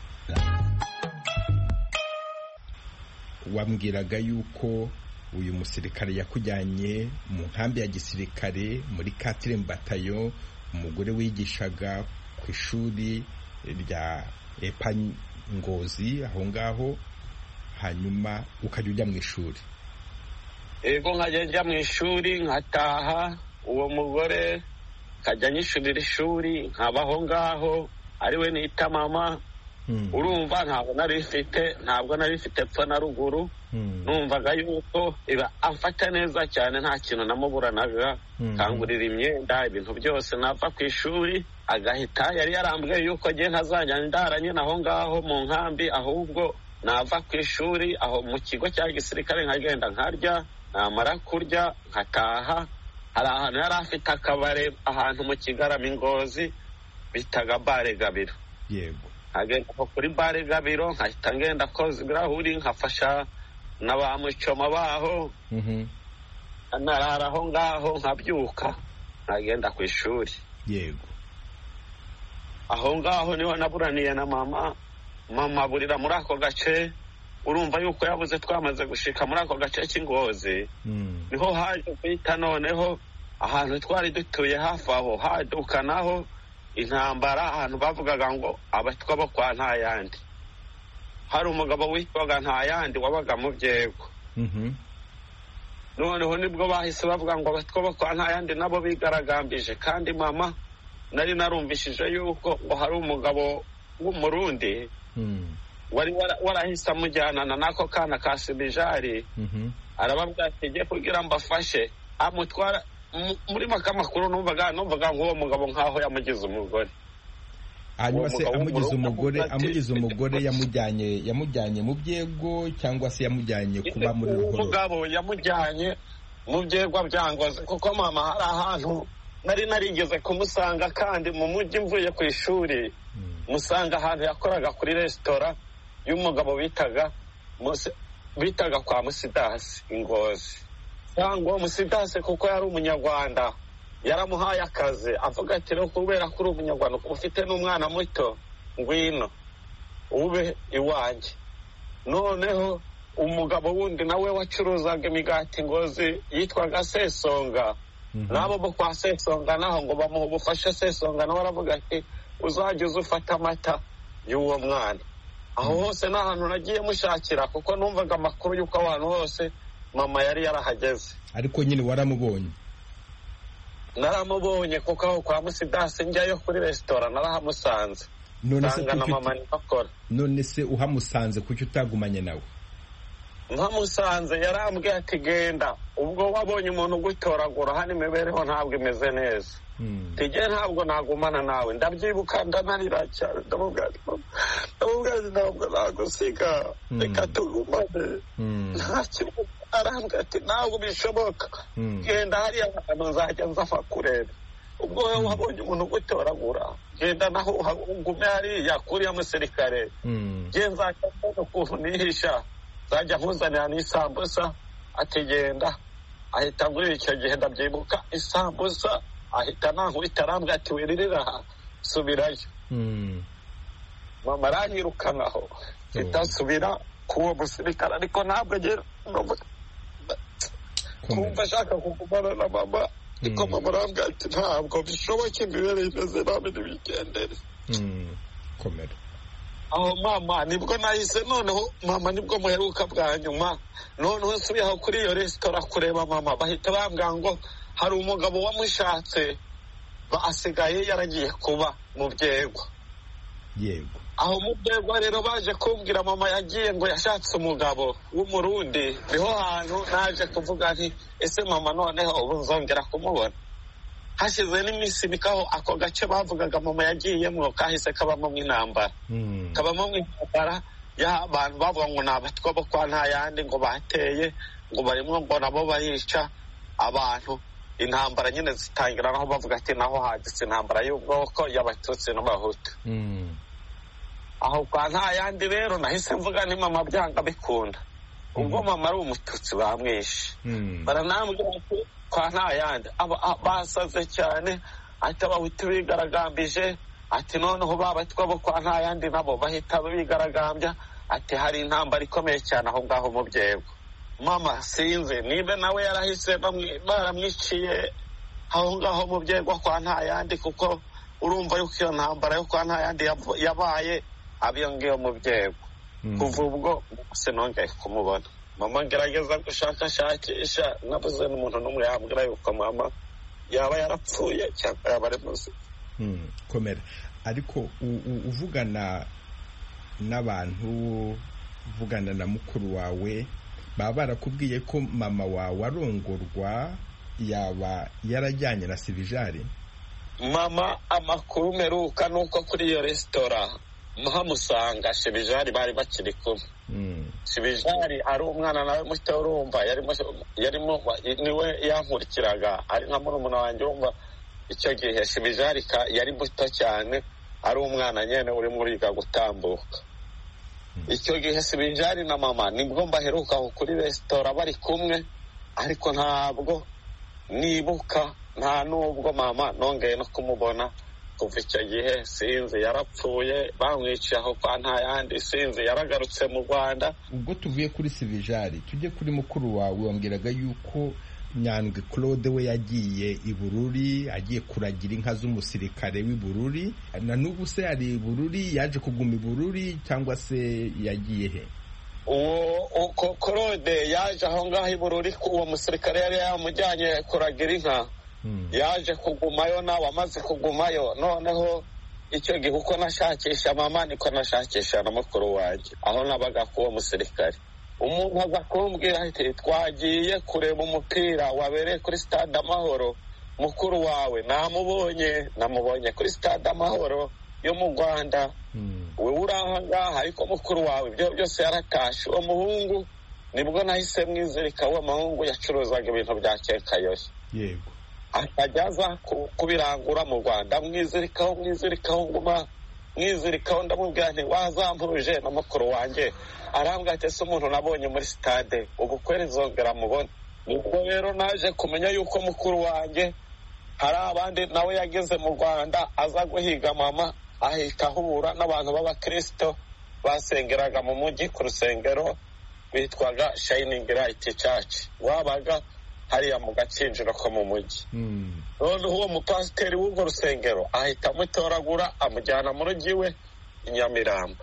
Wambwiraga yuko uyu musirikare yakujyanye mu nkambi ya gisirikare muri 4 batayo, umugore wigishaga ku ishuri rya epa Ngozi aho ngaho, hanyuma ukajya ujya mu ishuri. Ego nkajya njya mu ishuri nkataha, uwo mugore kajya nyishurira ishuri nkabaho ngaho, ariwe nita mama. Urumva ntabwo nari mfite pfa na ruguru. Numvaga yuko amfata neza cyane, nta kintu namuburanaga, kangurira imyenda, ibintu byose. Nava ku ishuri agahita, yari yarambwiye yuko ngiye ntazajya ndaranye naho ngaho mu nkambi, ahubwo nava ku ishuri aho mu kigo cya gisirikare nkagenda nkarya, namara kurya nkataha. Hari ahantu yari afite akabare ahantu mu Kigarama Ngozi bitaga Bare Gabiro. Yego. Agenda kuri Bare Gabiro nkahita ngenda koza ibirahuri, nkafasha na ba mucoma baho. Narara aho ngaho nkabyuka nkagenda ku ishuri. Yego. Aho ngaho niho naburaniye na mama burira muri ako gace. Urumva yuko yabuze twamaze gushika muri ako gace cy'Ingozi, niho haje kwita noneho ahantu twari dutuye hafi aho hadukanaho intambara, ahantu bavugaga ngo abatwa bo kwa Ntayandi. Hari umugabo witwaga Ntayandi wabaga mu Byego. Noneho nibwo bahise bavuga ngo abatwa bo kwa Ntayandi nabo bigaragambije, kandi mama nari narumvishije yuko ngo hari umugabo w'umurundi wari warahise amujyanana n'ako kana ka Bijari. Arababwira ati ngiye kugira mbafashe, amutwara muri makamakuru. Numvaga nk'uwo mugabo nk'aho yamugize umugore. Hanyuma se amugize umugore yamujyanye mu Byego cyangwa se yamujyanye kuba muri Ruhoro? Umugabo yamujyanye mu Byego bya Ngozi, kuko mama hari ahantu nari narigeze kumusanga, kandi mu mujyi mvuye ku ishuri musanga ahantu yakoraga kuri resitora y'umugabo bitaga kwa Musidasi Ngozi. Cyangwa Musidasi kuko yari umunyarwanda, yaramuhaye akazi avuga ati no kubera ko uri umunyarwanda ufite n'umwana muto, ngwino ube iwanjye. Noneho umugabo wundi nawe wacuruzaga imigati Ngozi yitwaga Sesonga. Nabo bo kwa Sesonga naho ngo bamuha ubufasha. Sesonga nawe aravuga ati uzajya ufata amata y'uwo mwana. Aho hose n'ahantu nagiye mushakira, kuko numvaga amakuru y'uko abantu hose mama yari yarahageze. Ariko nyine waramubonye? Naramubonye kuko aho kwa Musidasi njyayo kuri resitora narahamusanze. None se uhamusanze kuki utagumanye nawe? Nkamusanze yarambwiye ati genda, ubwo wabonye umuntu ugutoragura, hano imibereho ntabwo imeze neza. Tijye ntabwo nagumana nawe. Ndabyibuka ndanarira cyane, ndamubwira ntabwo nagusiga, reka tugumane, nta kibazo. Arambwira ati ntabwo bishoboka, genda hariya ahantu nzajya nzafa kureba. Ubwo wowe wabonye umuntu ugutoragura, genda naho ugume hariya kuriya musirikare. Nge nzajya mbona ukuntu nihisha, nzajya nkuzanira n'isambusa. Ati genda ahita ngurira icyo gihe ndabyibuka isambusa, ahita nankubita arambwira ati wiririra aha subirayo. Mama aranyirukanaho itasubira k'uwo musirikare, ariko ntabwo agera kumva ashaka kugumana na mama, ariko mama arambwira ati ntabwo bishoboke, imibereho imeze nabi ntibigendere. Komera. Aho mama nibwo nahise, noneho mama nibwo muheruka bwa nyuma, noneho nsubiye aho kuri iyo resitora kureba mama, bahita bambwira ngo hari umugabo wamushatse asigaye yaragiye kuba mu Byegwa. Yego. Aho mu Byegwa rero baje kumbwira mama yagiye ngo yashatse umugabo w'umurundi, niho hantu naje kuvuga nti ese mama noneho ubu nzongera kumubona. Hashize n'iminsi bikaho ako gace bavugaga mama yagiyemwo kahise kabamo intambara. Kabamo intambara y'abantu bavuga ngo ni abatwa bo kwa Ntayandi ngo bateye, ngo barimo ngo nabo bayica abantu. Intambara nyine zitangira naho bavuga ati naho haditse intambara y'ubwoko y'Abatutsi n'Abahutu. Aho kwa Ntayandi rero nahise mvuga ni mama byanga bikunda. Ubwo mama ari umututsi bamwishe. Baranambwira ati kwa Ntayandi basaze cyane, ati Abahutu bigaragambije, ati noneho babatwa bo kwa Ntayandi nabo bahita bigaragambya, ati hari intambara ikomeye cyane aho ngaho mu Byegwa. Mama sinzi niba nawe yarahise baramwiciye aho ngaho mu Byegwa kwa Ntayandi, kuko urumva yuko iyo ntambara yo kwa Ntayandi yabaye abiyo ngiyo mu Byegwa. Kuva ubwo sinongeye kumubona. Mama ngerageza gushakashakisha, nabuze n'umuntu n'umwe yambwira yuko mama yaba yarapfuye cyangwa yaba ari muzima. Komera. Ariko uvugana n'abantu, uvugana na mukuru wawe, baba barakubwiye ko mama wawe arongorwa yaba yarajyanye na Sivijari? Mama amakuru meruka nuko kuri iyo resitora muhamusanga Sivijari bari bakiri kumwe. Sivijari ari umwana nawe muto, urumva yarimo niwe yankurikiraga, ari nka murumuna wanjye, urumva icyo gihe Sivijari yari muto cyane, ari umwana nyene uri muri gutambuka. Icyo gihe Sivijari na mama nibwo mbaheruka aho kuri resitora bari kumwe, ariko ntabwo nibuka, nta nubwo mama nongeye no kumubona. Kuva icyo gihe sinzi yarapfuye, bamwiciye aho kwa Ntayandi, sinzi yaragarutse mu Rwanda. Ubwo tuvuye kuri Sivijari tujye kuri mukuru wawe, wambwiraga yuko Nyandwi Claude we yagiye i Bururi, agiye kuragira inka z'umusirikare w'i Bururi. Na n'ubu se ari i Bururi, yaje kuguma i Bururi cyangwa se yagiye he? Uwo Claude yaje aho ngaho i Bururi, uwo musirikare yari yamujyanye kuragira inka. Yaje kugumayo, nawe amaze kugumayo, noneho icyo gihe uko nashakisha mama niko nashakisha na mukuru wanjye aho nabaga k'uwo musirikare. Umuntu aza kumbwira ati twagiye kureba umupira wabereye kuri Stade Amahoro, mukuru wawe namubonye kuri Stade Amahoro yo mu Rwanda. We uri aha ngaha, ariko mukuru wawe ibyo byose yaratashe. Uwo muhungu nibwo nahise mwizirika, uwo muhungu yacuruzaga ibintu bya Kekayoyo. Yego. Akajya aza kubirangura mu Rwanda, mwizirikaho nguma mwizirikaho, ndamubwira nti wazampuje na mukuru wanjye. Arambwira ati ese umuntu nabonye muri stade ubu kweri nzongera mubona. Nibwo rero naje kumenya yuko mukuru wanjye hari abandi nawe yageze mu Rwanda aza guhiga mama, ahita ahura n'abantu b'Abakristo basengeraga mu mujyi ku rusengero bitwaga Shining Light Church, wabaga hariya mu Gakinjiro ko mu mujyi. Noneho uwo mupasiteri w'urwo rusengero ahita amutoragura amujyana mu rugi we i Nyamirambo.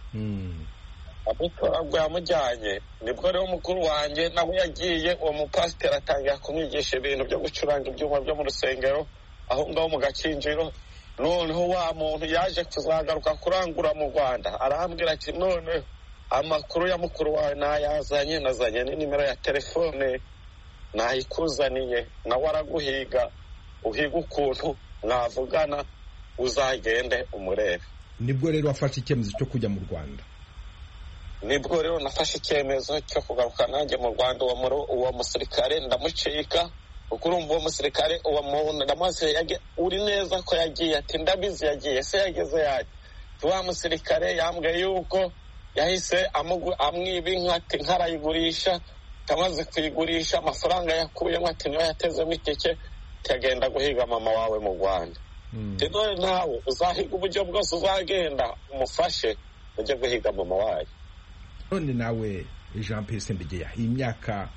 Amutoragura amujyanye, nibwo rero mukuru wanjye nawe yagiye, uwo mupasiteri atangira kumwigisha ibintu byo gucuranga ibyuma byo mu rusengero aho ngaho mu Gakinjiro. Noneho wa muntu yaje kuzagaruka kurangura mu Rwanda, arambwira ati none amakuru ya mukuru wawe nazanye n'inimero ya telefone nayikuzaniye, nawe araguhiga, uhiga ukuntu mwavugana, uzagende umurebe. Nibwo rero wafashe icyemezo cyo kujya mu Rwanda? Nibwo rero nafashe icyemezo cyo kugaruka nanjye mu Rwanda. Uwo musirikare ndamucika, kuko urumva uwo musirikare uwo muntu ndamaze uri neza ko yagiye, ati ndabizi yagiye, se yageze yaje. Wa musirikare yambwiye yuko yahise amwiba inka, ati nkarayigurisha amaze kuyigurisha amafaranga yakuyemo ati niyo yatezemo itike tagenda guhiga mama wawe mu Rwanda. None nawe uzahiga uburyo bwose uzagenda umufashe ujye guhiga mama wawe. None nawe Jean Pierre Sendegeya imyaka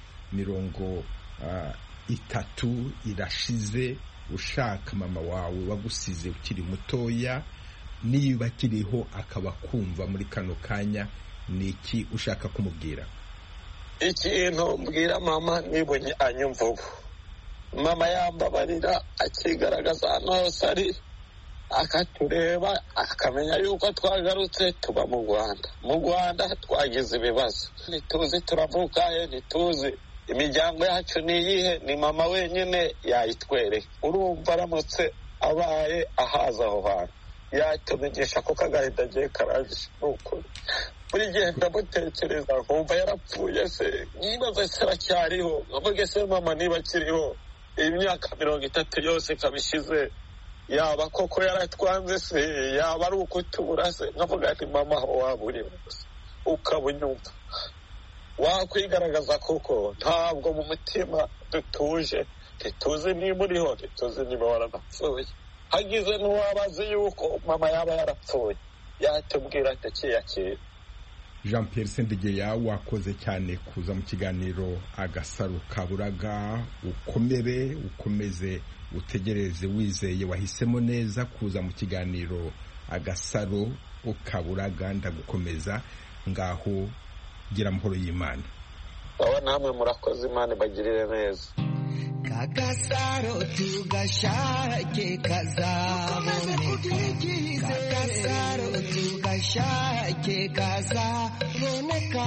30 irashize ushaka mama wawe wagusize ukiri mutoya, niba kiriho akaba kumva muri kano kanya, niki ushaka kumubwira? Ikintu mbwira mama nibonye anyumva ubu, mama yambabarira akigaragaza hano hose ari, akatureba akamenya yuko twagarutse tuba mu Rwanda. Mu Rwanda twagize ibibazo, ntituzi turavuka he, ntituzi imiryango yacu niyihe, ni mama wenyine yayitwereka. Urumva aramutse abaye ahaza aho hantu yatumenyesha ko kagahinda agiye karangije. Nuko buri gihe ndamutekereza nkumva yarapfuye se, nibaza se aracyariho, nkavuga se mama niba akiriho imyaka 30 yose kabishize, yaba koko yaratwanze se, yaba ari ukutubura se. Nkavuga ati mama aho waba uri hose ukaba unyumva, wakwigaragaza koko ntabwo mu mutima dutuje, ntituzi niba uriho, ntituzi niba waranapfuye. Hagize n'uwabazi yuko mama yaba yarapfuye yatubwira atakiyakira. Jean Pierre Sendegeya, wakoze cyane kuza mu kiganiro Agasaro Kaburaga. Ukomere, ukomeze utegereze wizeye, wahisemo neza kuza mu kiganiro Agasaro Kaburaga. Ndagukomeza, ngaho gira amahoro y'Imana. Baba namwe murakoze, Imana ibagirire neza. Kagasaro tugashake kazaboneka, Kagasaro tugashake kazaboneka.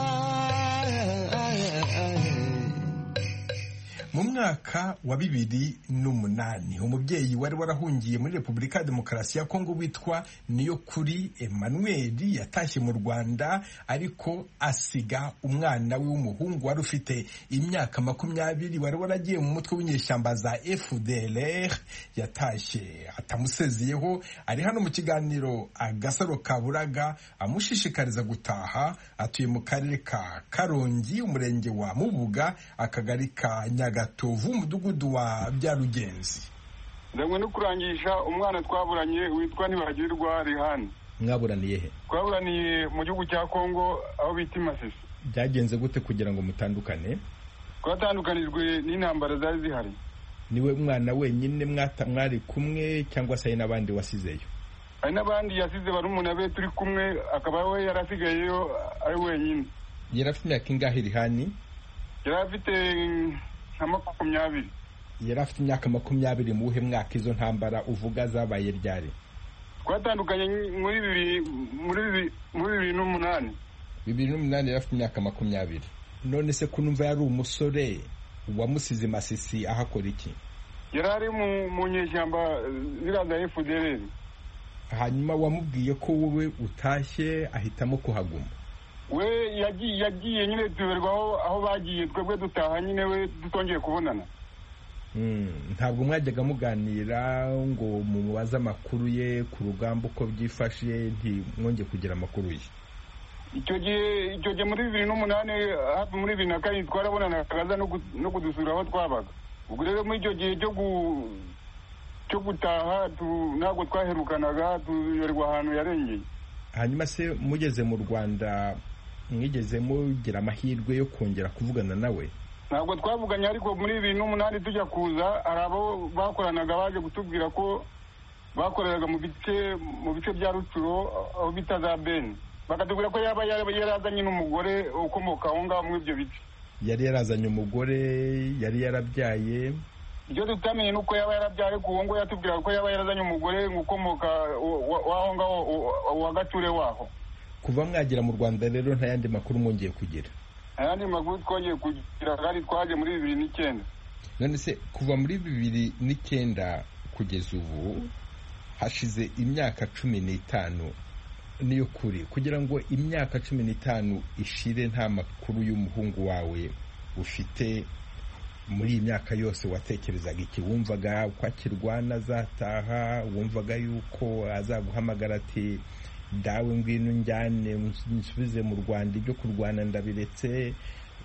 Mu mwaka wa 2008 umubyeyi wari warahungiye muri Repubulika ya Demokarasi ya Kongo witwa Niyokuri Emmanuel yatashye mu Rwanda, ariko asiga umwana we w'umuhungu wari ufite imyaka 20, wari waragiye mu mutwe w'inyeshyamba za FDLR. Yatashye atamusezeyeho. Ari hano mu kiganiro Agasaro Kaburaga amushishikariza gutaha. Atuye mu karere ka Karongi, umurenge wa Mubuga, akagari ka Nyagatovu, umudugudu wa Byarugenzi. Ndamwe no kurangisha umwana twaburanye witwa Ntibagirirwa Rihani. Mwaburaniye he? Twaburaniye mu gihugu cya Kongo aho bita Masisi. Byagenze gute kugira ngo mutandukane? Twatandukanijwe n'intambara zari zihari. Niwe mwana wenyine mwari kumwe cyangwa se n'abandi wasizeyo? Hari n'abandi yasize barumuna be turi kumwe, akaba we yarasigayeyo ari wenyine. Yarafite imyaka ingahe Rihani? Yarafite nka 20. Yarafite imyaka 20. mu buhe mwaka izo ntambara uvuga zabaye ryari? Twatandukanye muri 2008. 2008 yarafite imyaka 20. None se kunumva yari umusore wamusize Masisi ahakora iki? Yarari mu nyeshyamba ziraza FDLR. Hanyuma wamubwiye ko wowe utashye ahitamo kuhaguma? We yagiye nyine tuberwaho aho bagiye, twebwe dutaha nyine we dutongeye kubonana. Ntabwo mwajyaga muganira ngo mumubaze amakuru ye ku rugamba uko byifashe, ntimwonge kugira amakuru ye? Icyo gihe muri 2008 hafi muri 2002 twarabonana, akaza no kudusura aho twabaga. Ubwo rero muri icyo gihe cyo gutaha ntabwo twaherukanaga, tuyoberwa ahantu yarengeye. Hanyuma se mugeze mu Rwanda mwigeze mugira amahirwe yo kongera kuvugana nawe? Ntabwo twavuganye, ariko muri 2008 tujya kuza hari abo bakoranaga baje gutubwira ko bakoreraga mu bice bya Rucuro aho bita za Beni, bakatubwira ko yaba yarazanye n'umugore ukomoka aho ngaho muri ibyo bice. Yari yarazanye umugore, yari yarabyaye? Ibyo tutamenye nuko yaba yarabyaye, ku ngo yatubwira ko yaba yarazanye umugore ukomoka waho ngaho wa Gature waho. Kuva mwagira mu Rwanda rero nta yandi makuru mwongeye kugira? Ayandi makuru twongeye kugira kandi twaje muri 2009. None se kuva muri 2009 kugeza ubu hashize imyaka 15. Niyo kuri kugira ngo imyaka 15 ishire nta makuru y'umuhungu wawe ufite, muri iyi myaka yose watekerezaga iki? Wumvaga ko akirwana azataha? Wumvaga yuko azaguhamagara ati dawe ngwino njyane nsubize mu Rwanda, ibyo kurwana ndabiretse?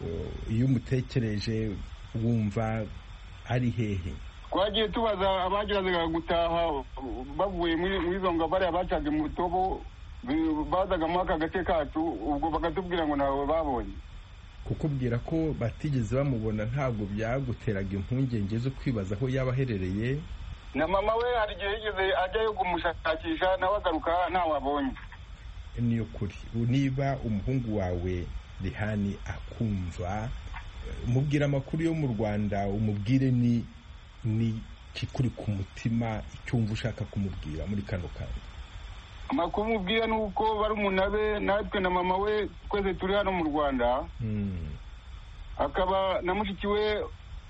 iyo umutekereje wumva ari hehe? twagiye tubaza abageragezaga gutaha bavuye muri izo ngabare bacaga mu rutobo bazaga muri aka gace kacu, ubwo bakatubwira ngo ntawe babonye. kukubwira ko batigeze bamubona ntabwo byaguteraga impungenge zo kwibaza aho yaba aherereye? na mama we hari igihe yigeze ajyayo kumushakisha nawe agaruka ntawe abonye. niyo kuri. niba umuhungu wawe Rihani akumva, umubwira amakuru yo mu Rwanda, umubwire ni kikuri ku mutima, icyumva ushaka kumubwira muri kano kanya. amakuru mubwira ni uko barumuna be natwe na mama we twese turi hano mu Rwanda, akaba na mushiki we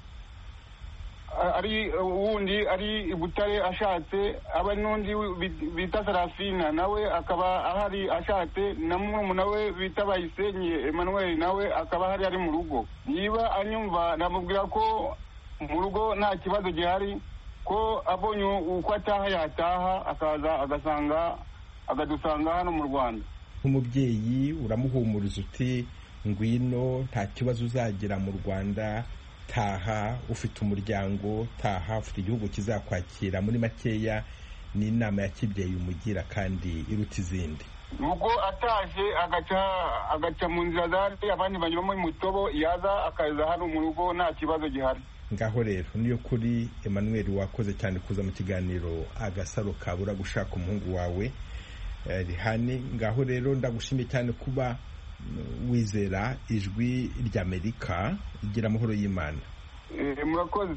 ari i Butare ashatse, aba n'undi bita Sarafina nawe akaba ahari ashatse, na murumuna we bita Bayisenye Emmanuel nawe akaba ahari ari mu rugo. niba anyumva namubwira ko mu rugo nta kibazo gihari, ko abonye uko ataha yataha akaza akadusanga hano mu Rwanda. nk'umubyeyi uramuhumuriza uti ngwino, nta kibazo uzagira mu Rwanda, taha ufite umuryango, taha ufite igihugu kizakwakira. muri makeya ni inama ya kibyeyi umugira kandi iruta izindi. ubwo ataje agaca mu nzira zari abandi banyuramo mu mutobo, yaza akaza hano mu rugo nta kibazo gihari. ngaho rero niyo kuri Emmanuel, wakoze cyane kuza mu kiganiro Agasaro kabura gushaka umuhungu wawe Rihani. ngaho rero ndagushimiye cyane kuba wizera ijwi ry'Amerika. igira amahoro y'Imana. murakoze.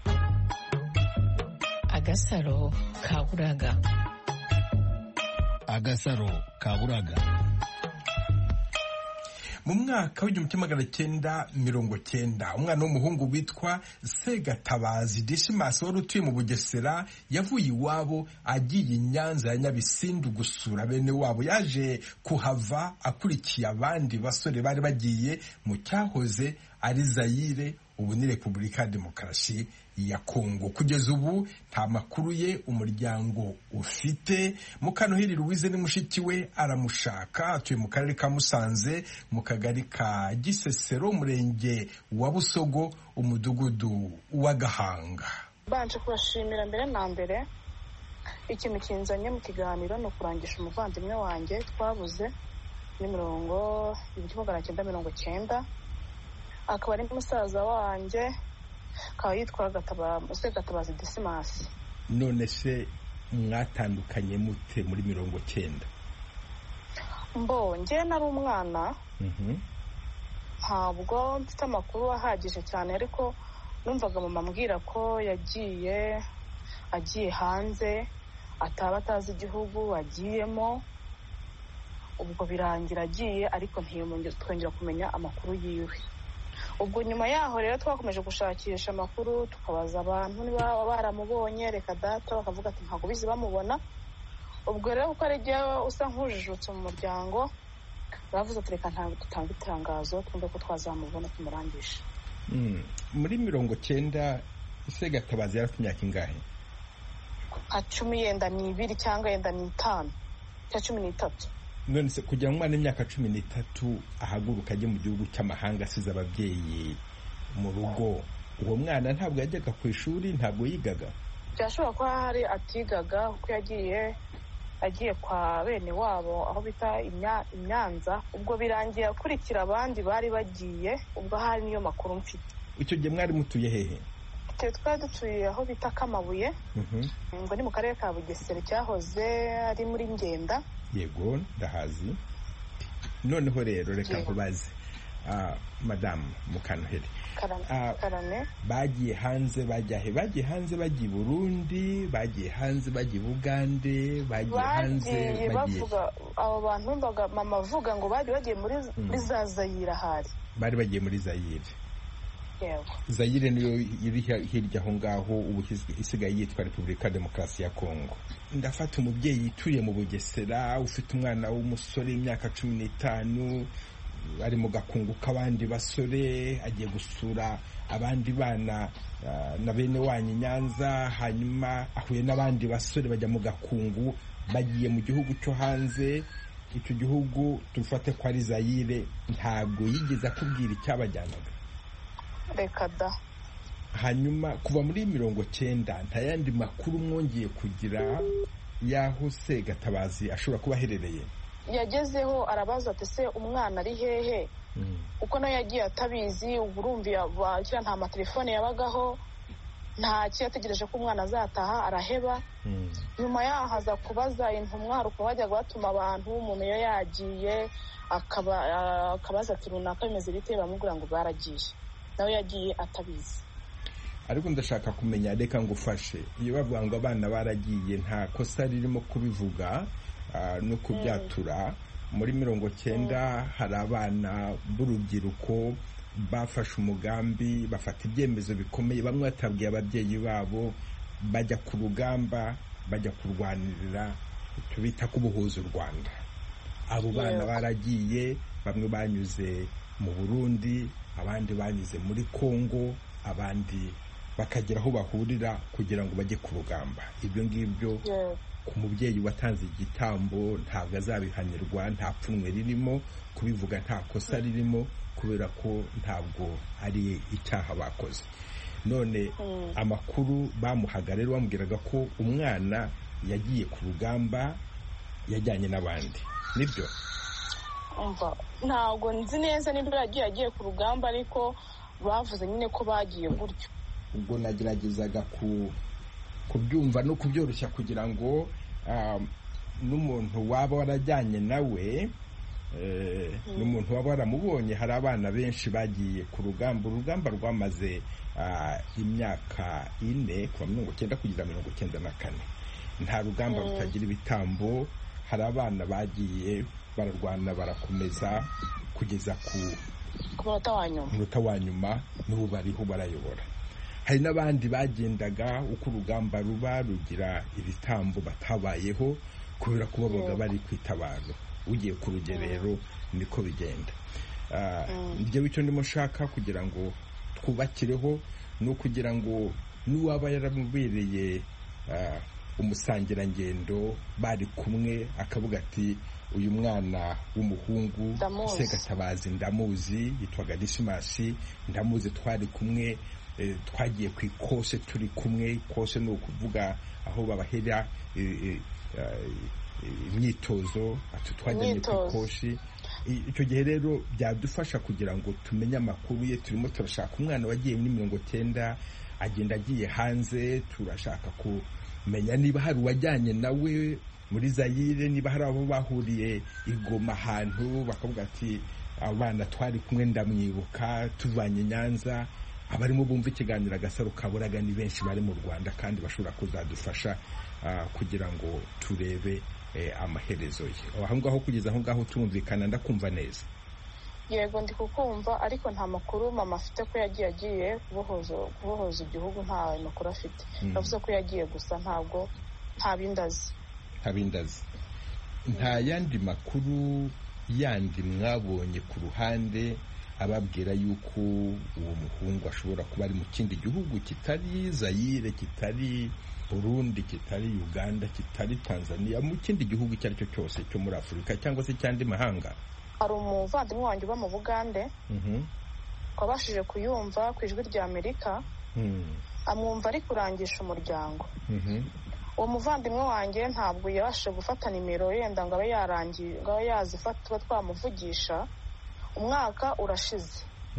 Agasaro kaburaga. Agasaro kaburaga. mu mwaka w'1990 umwana w'umuhungu witwa Segatabazi Dismas wari utuye mu Bugesera yavuye iwabo agiye i Nyanza ya Nyabisindu gusura bene wabo. yaje kuhava akurikiye abandi basore bari bagiye mu cyahoze ari Zaire, ubu ni Repubulika ya Demokarasi ya Kongo. kugeza ubu nta makuru ye umuryango ufite. Mukanoheri Louise ni mushiki we aramushaka, atuye mu karere ka Musanze mu kagari ka Gisesero, umurenge wa Busogo, umudugudu wa Gahanga. banje kubashimira mbere na mbere. ikintu kinzanye mu kiganiro ni ukurangisha umuvandimwe wanjye twabuze ni 1990, akaba ari musaza wanjye, akaba yitwa Segatabazi Dismas. none se mwatandukanye mute muri 90? njye nari umwana, ntabwo mfite amakuru ahagije cyane, ariko numvaga mama ambwira ko agiye hanze, ataba atazi igihugu agiyemo. ubwo birangira agiye, ariko ntitwongera kumenya amakuru yiwe. ubwo nyuma yaho rero twakomeje gushakisha amakuru, tukabaza abantu niba baramubonye, reka data bakavuga ati ntabwo bizi bamubona. ubwo rero kuko ari jyewe usa nk'ujijutse mu muryango, bavuze ati reka dutanga itangazo twumve ko twazamubona tumurangisha. muri 90 Segatabazi yari afite imyaka ingahe? nka 10 yenda ni 2 cyangwa yenda ni 5 cyangwa 13. none se kugira ngo umwana w'imyaka 13 ahaguruka ajye mu gihugu cy'amahanga asize ababyeyi mu rugo, uwo mwana ntabwo yajyaga ku ishuri, ntabwo yigaga? byashobora kuba hari atigaga, kuko yagiye kwa bene wabo aho bita Imyanza. ubwo birangiye akurikira abandi bari bagiye, ubwo hari niyo makuru mfite. icyo gihe mwari mutuye hehe? twari dutuye aho bita Kamabuye, ngo ni mu karere ka Bugesera, cyahoze ari muri Ngenda. yego ndahazi. noneho rero reka nkubaze madamu Mukanoheri, bagiye hanze bajya he? bagiye hanze bajya i Burundi, bagiye hanze bajya i Bugande, bagiye hanze bavuga abo bantu bumvaga mama avuga ngo bagiye muri za Zaire. ahari bari bagiye muri Zaire. Zaire niyo iri hirya aho ngaho, ubu isigaye yitwa Repubulika ya Demokarasi ya Kongo. ndafata umubyeyi utuye mu Bugesera ufite umwana w'umusore imyaka 15, ari mu gakungu k'abandi basore, agiye gusura abandi bana na bene wanyu Nyanza, hanyuma ahuye n'abandi basore bajya mu gakungu, bagiye mu gihugu cyo hanze, icyo gihugu dufate ko ari Zaire ntabwo yigeze akubwira icyabajyanaga? Reka da. Hanyuma kuva muri 90 nta yandi makuru mwongeye kugira yaho Segatabazi ashobora kuba aherereye? Yagezeho arabaza ati se umwana ari hehe, uko nayo yagiye atabizi. Urumva bakira nta matelefone yabagaho, nta cyategereje ko umwana azataha, araheba. Nyuma yahaza kubaza intumwa, hari uko bajyaga batuma abantu, umuntu iyo yagiye akabaza ati runaka bimeze bite, bamubwira ngo baragiye, nawe yagiye atabizi. Ariko ndashaka kumenya, reka ngufashe, iyo bavuga ngo abana baragiye nta kosa ririmo kubivuga no kubyatura. Muri 90 hari abana b'urubyiruko bafashe umugambi, bafata ibyemezo bikomeye, bamwe batabwiye ababyeyi babo, bajya ku rugamba, bajya kurwanirira tubita kubohoza u Rwanda. Abo bana baragiye, bamwe banyuze mu Burundi, abandi banyuze muri Kongo, abandi bakagera aho bahurira kugira ngo bajye ku rugamba. Ibyo ngibyo ku mubyeyi watanze igitambo ntabwo azabihanirwa, nta pfunwe ririmo, kubivuga nta kosa ririmo, kubera ko ntabwo ari icyaha bakoze. None amakuru bamuhaga rero bamubwiraga ko umwana yagiye ku rugamba yajyanye n'abandi, nibyo? Ntabwo nzi neza niba yagiye ku rugamba, ariko bavuze nyine ko bagiye gutyo. Ubwo nageragezaga kubyumva no kubyoroshya kugira ngo n'umuntu waba warajyanye nawe, n'umuntu waba waramubonye. Hari abana benshi bagiye ku rugamba, urugamba rwamaze imyaka 4 kuva 90 kugera 94. Nta rugamba rutagira ibitambo. Hari abana bagiye bararwana barakomeza kugeza ku munota wa nyuma, n'ubu bariho barayobora. Hari n'abandi bagendaga uko urugamba ruba rugira ibitambo batabayeho kubera ko babaga bari kwitabaro. Ugiye ku rugerero niko bigenda. Njyewe icyo ndimo shaka kugira ngo twubakireho no kugira ngo n'uwaba yaramubereye umusangirangendo bari kumwe akavuga ati uyu mwana w'umuhungu Segatabazi ndamuzi, yitwaga Dismasi, ndamuzi, twari kumwe, twagiye ku ikose turi kumwe. Ikose ni ukuvuga aho babahera imyitozo, ati twajyanye ku ikoshi. Icyo gihe rero byadufasha kugira ngo tumenye amakuru ye. Turimo turashaka umwana wagiye muri 90 agenda agiye hanze, turashaka kumenya niba hari uwajyanye nawe muri Zaire, niba hari abo bahuriye Igoma ahantu bakavuga ati abana twari kumwe ndamwibuka tuvanye Nyanza. Abarimo bumva ikiganiro Agasaro Kaburaga ni benshi bari mu Rwanda kandi bashobora kuzadufasha kugira ngo turebe amaherezo ye. Aho ngaho kugeza aho ngaho tumvikana, ndakumva neza? Yego ndi kukumva, ariko nta makuru mama afite ko yagiye kubohoza igihugu, nta makuru afite. Yavuze ko yagiye gusa, ntabwo nta bindazi. Nta yandi makuru yandi mwabonye ku ruhande ababwira yuko uwo muhungu ashobora kuba ari mu kindi gihugu kitari Zaire, kitari Burundi, kitari Uganda, kitari Tanzania, mu kindi gihugu icyo ari cyo cyose cyo muri Afurika cyangwa se cyandi mahanga? Hari umuvandimwe wanjye uba mu Bugande wabashije kuyumva ku ijwi rya Amerika, amwumva ari kurangisha umuryango. Uwo muvandimwe wanjye ntabwo yabashije gufata nimero yenda ngo abe yazifata tuba twamuvugisha. Umwaka urashize.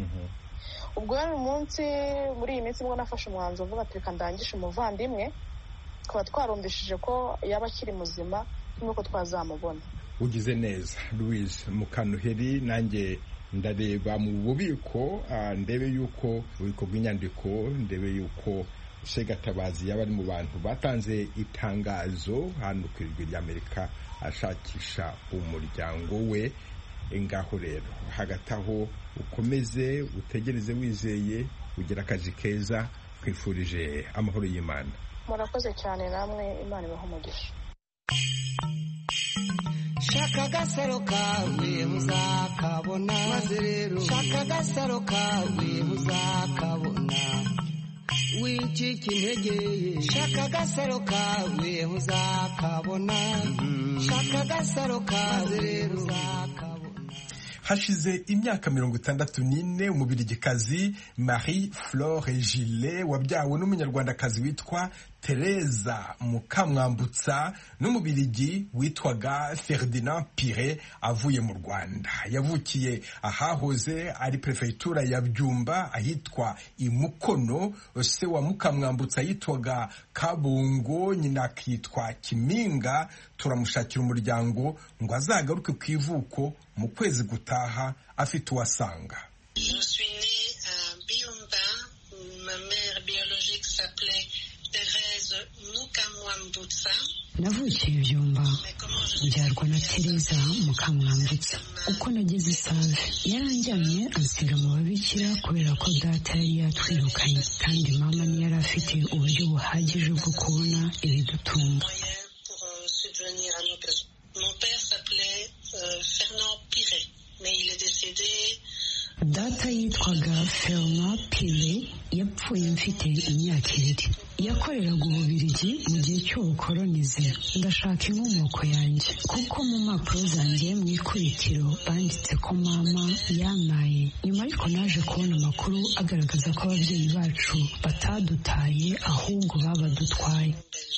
Ubwo rero muri iyi minsi nibwo nafashe umwanzuro uvuga ati reka ndangishe umuvandimwe, tukaba twarumbishije ko yaba akiri muzima nuko twazamubona. Ugize neza Louise Mukanuheri. Nanjye ndareba mu bubiko ndebe yuko ububiko bw'inyandiko, ndebe yuko Segatabazi yaba ari mu bantu batanze itangazo hano ku ijwi ry'Amerika ashakisha umuryango we. Ngaho rero hagati aho ukomeze utegereze wizeye, ugira akazi keza, twifurije amahoro y'Imana. Murakoze cyane, namwe Imana ibahe umugisha. Shaka Agasaro kawe muzakabona, maze rero shaka Agasaro kawe muzakabona. wicika intege shaka agasaro kawe uzakabona shaka agasaro kawe rero uzakabona. Hashize imyaka 64 umubirigikazi Marie Flore Gillet wabyawe n'umunyarwandakazi witwa Teresa Mukamwambutsa n'umubirigi witwaga Ferdinand Pire avuye mu Rwanda. Yavukiye ahahoze ari prefectura ya Byumba ahitwa Imukono. Se wa Mukamwambutsa yitwaga Kabungo, nyina akitwa Kiminga. Turamushakira umuryango ngo azagaruke ku ivuko mu kwezi gutaha afite uwasanga. Je suis née à Byumba. Ma mère biologique s'appelait Thérèse Mukamwambutsa. Navukiye Byumba mbyarwa na Teresa Mukamwambutsa. Uko nageze Isave yaranjyanye ansiga mu babikira kubera ko data yari yatwirukanye kandi mama ni yari afite uburyo buhagije bwo kubona ibidutunga. Mon père s'appelait Fernand Pire, mais il est décédé. Data yitwaga Fernand Pire yapfuye mfite imyaka 2. Yakoreraga Ububirigi mu gihe cy'ubukolonize. Ndashaka inkomoko yanjye kuko mu mpapuro zanjye mu ikubitiro banditse ko mama yamaye. Nyuma ariko naje kubona amakuru agaragaza ko ababyeyi bacu batadutaye ahubwo babadutwaye.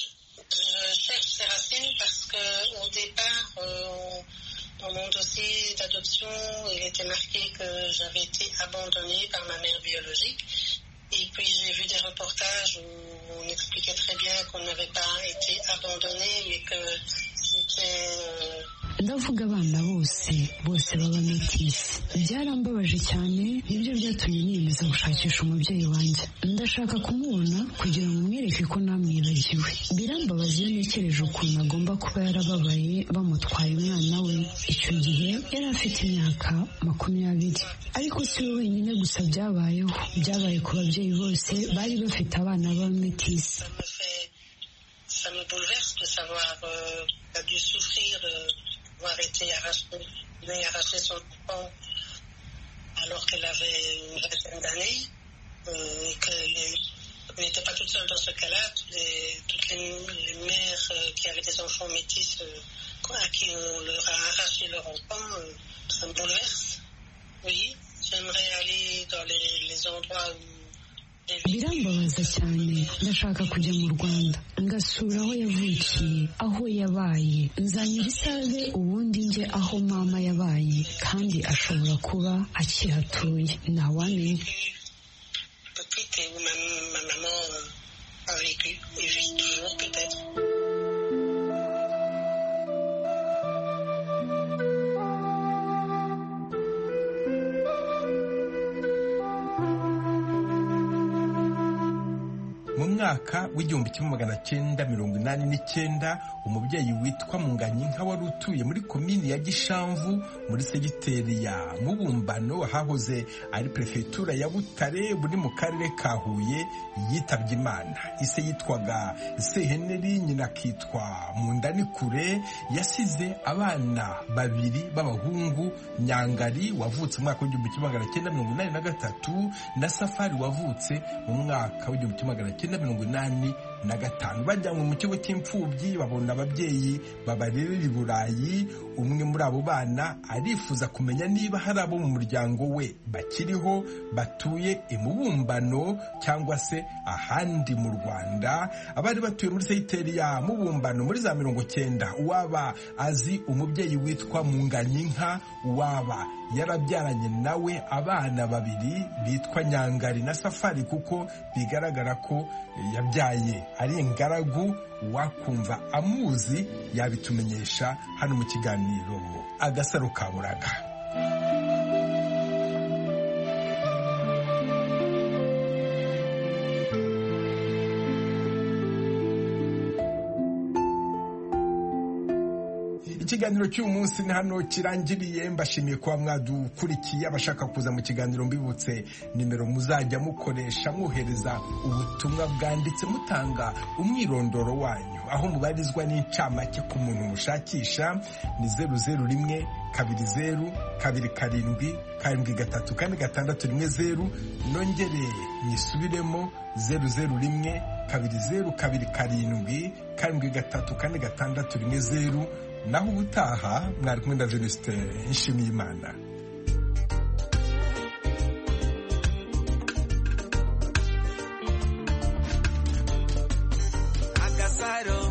Au départ, dans mon dossier d'adoption, il était marqué que j'avais été abandonnée par ma mère biologique. Et puis j'ai vu des reportages où on expliquait très bien qu'on n'avait pas été abandonné, mais que c'était... Ndavuga abana bose baba metisi. Byarambabaje cyane, nibyo byatumye niyemeza gushakisha umubyeyi wanjye. Ndashaka kumubona kugira ngo mwereke ko namwibagiwe. Birambabaza iyo ntekereje ukuntu agomba kuba yarababaye bamutwaye umwana we. Icyo gihe yari afite imyaka 20. Ariko si we wenyine gusa byabayeho. Byabaye ku babyeyi bose bari bafite abana ba metisi. Ça me bouleverse de savoir qu'il a dû souffrir avoir été arraché son enfant alors qu'elle avait une vingtaine d'années et qu'elle n'était pas toute seule dans ce cas-là. Toutes les mères qui avaient des enfants métis à qui on leur a arraché leur enfant, ça me bouleverse. Oui, j'aimerais aller dans les endroits où birambabaza cyane. Ndashaka kujya mu Rwanda ngasura aho yavukiye, aho yabaye. Nzanyura Isave ubundi nje aho mama yabaye, kandi ashobora kuba akihatuye, ntawamenya. Petite et où ma maman a vécu et vit toujours peut-être. Mu mwaka w'1989 umubyeyi witwa Munganyinka wari utuye muri komini ya Gishamvu muri segiteri ya Mubumbano hahoze ari prefectura ya Butare buri mu karere ka Huye yitabye Imana. Ise yitwaga Seheneri, nyina kitwa Mundanikure. Yasize abana 2 b'abahungu, Nyangari wavutse mu mwaka w'1983 na Safari wavutse mu mwaka w'1985. Bajyanywe mu kigo cy'imfubyi babona ababyeyi babarerera i Burayi. Umwe muri abo bana arifuza kumenya niba hari abo mu muryango we bakiriho batuye i Mubumbano cyangwa se ahandi mu Rwanda. Abari batuye muri segiteri ya Mubumbano muri za 90, uwaba azi umubyeyi witwa Munganyinka, uwaba yarabyaranye nawe abana 2 bitwa Nyangari na Safari, kuko bigaragara ko yabyaye ari ingaragu. Wakumva amuzi yabitumenyesha hano mu kiganiro Agasaro Kaburaga. ikiganiro cy'uyu munsi ni hano kirangiriye. Mbashimiye kuba mwadukurikiye. Abashaka kuza mu kiganiro mbibutse nimero muzajya mukoresha mwohereza ubutumwa bwanditse mutanga umwirondoro wanyu, aho mubarizwa n'incamake ku muntu mushakisha ni 001 20 207 737 nongere nyisubiremo 001 20 207 737 naho ubutaha mwari kumwe na Venuste Nshimiyimana. Agasaro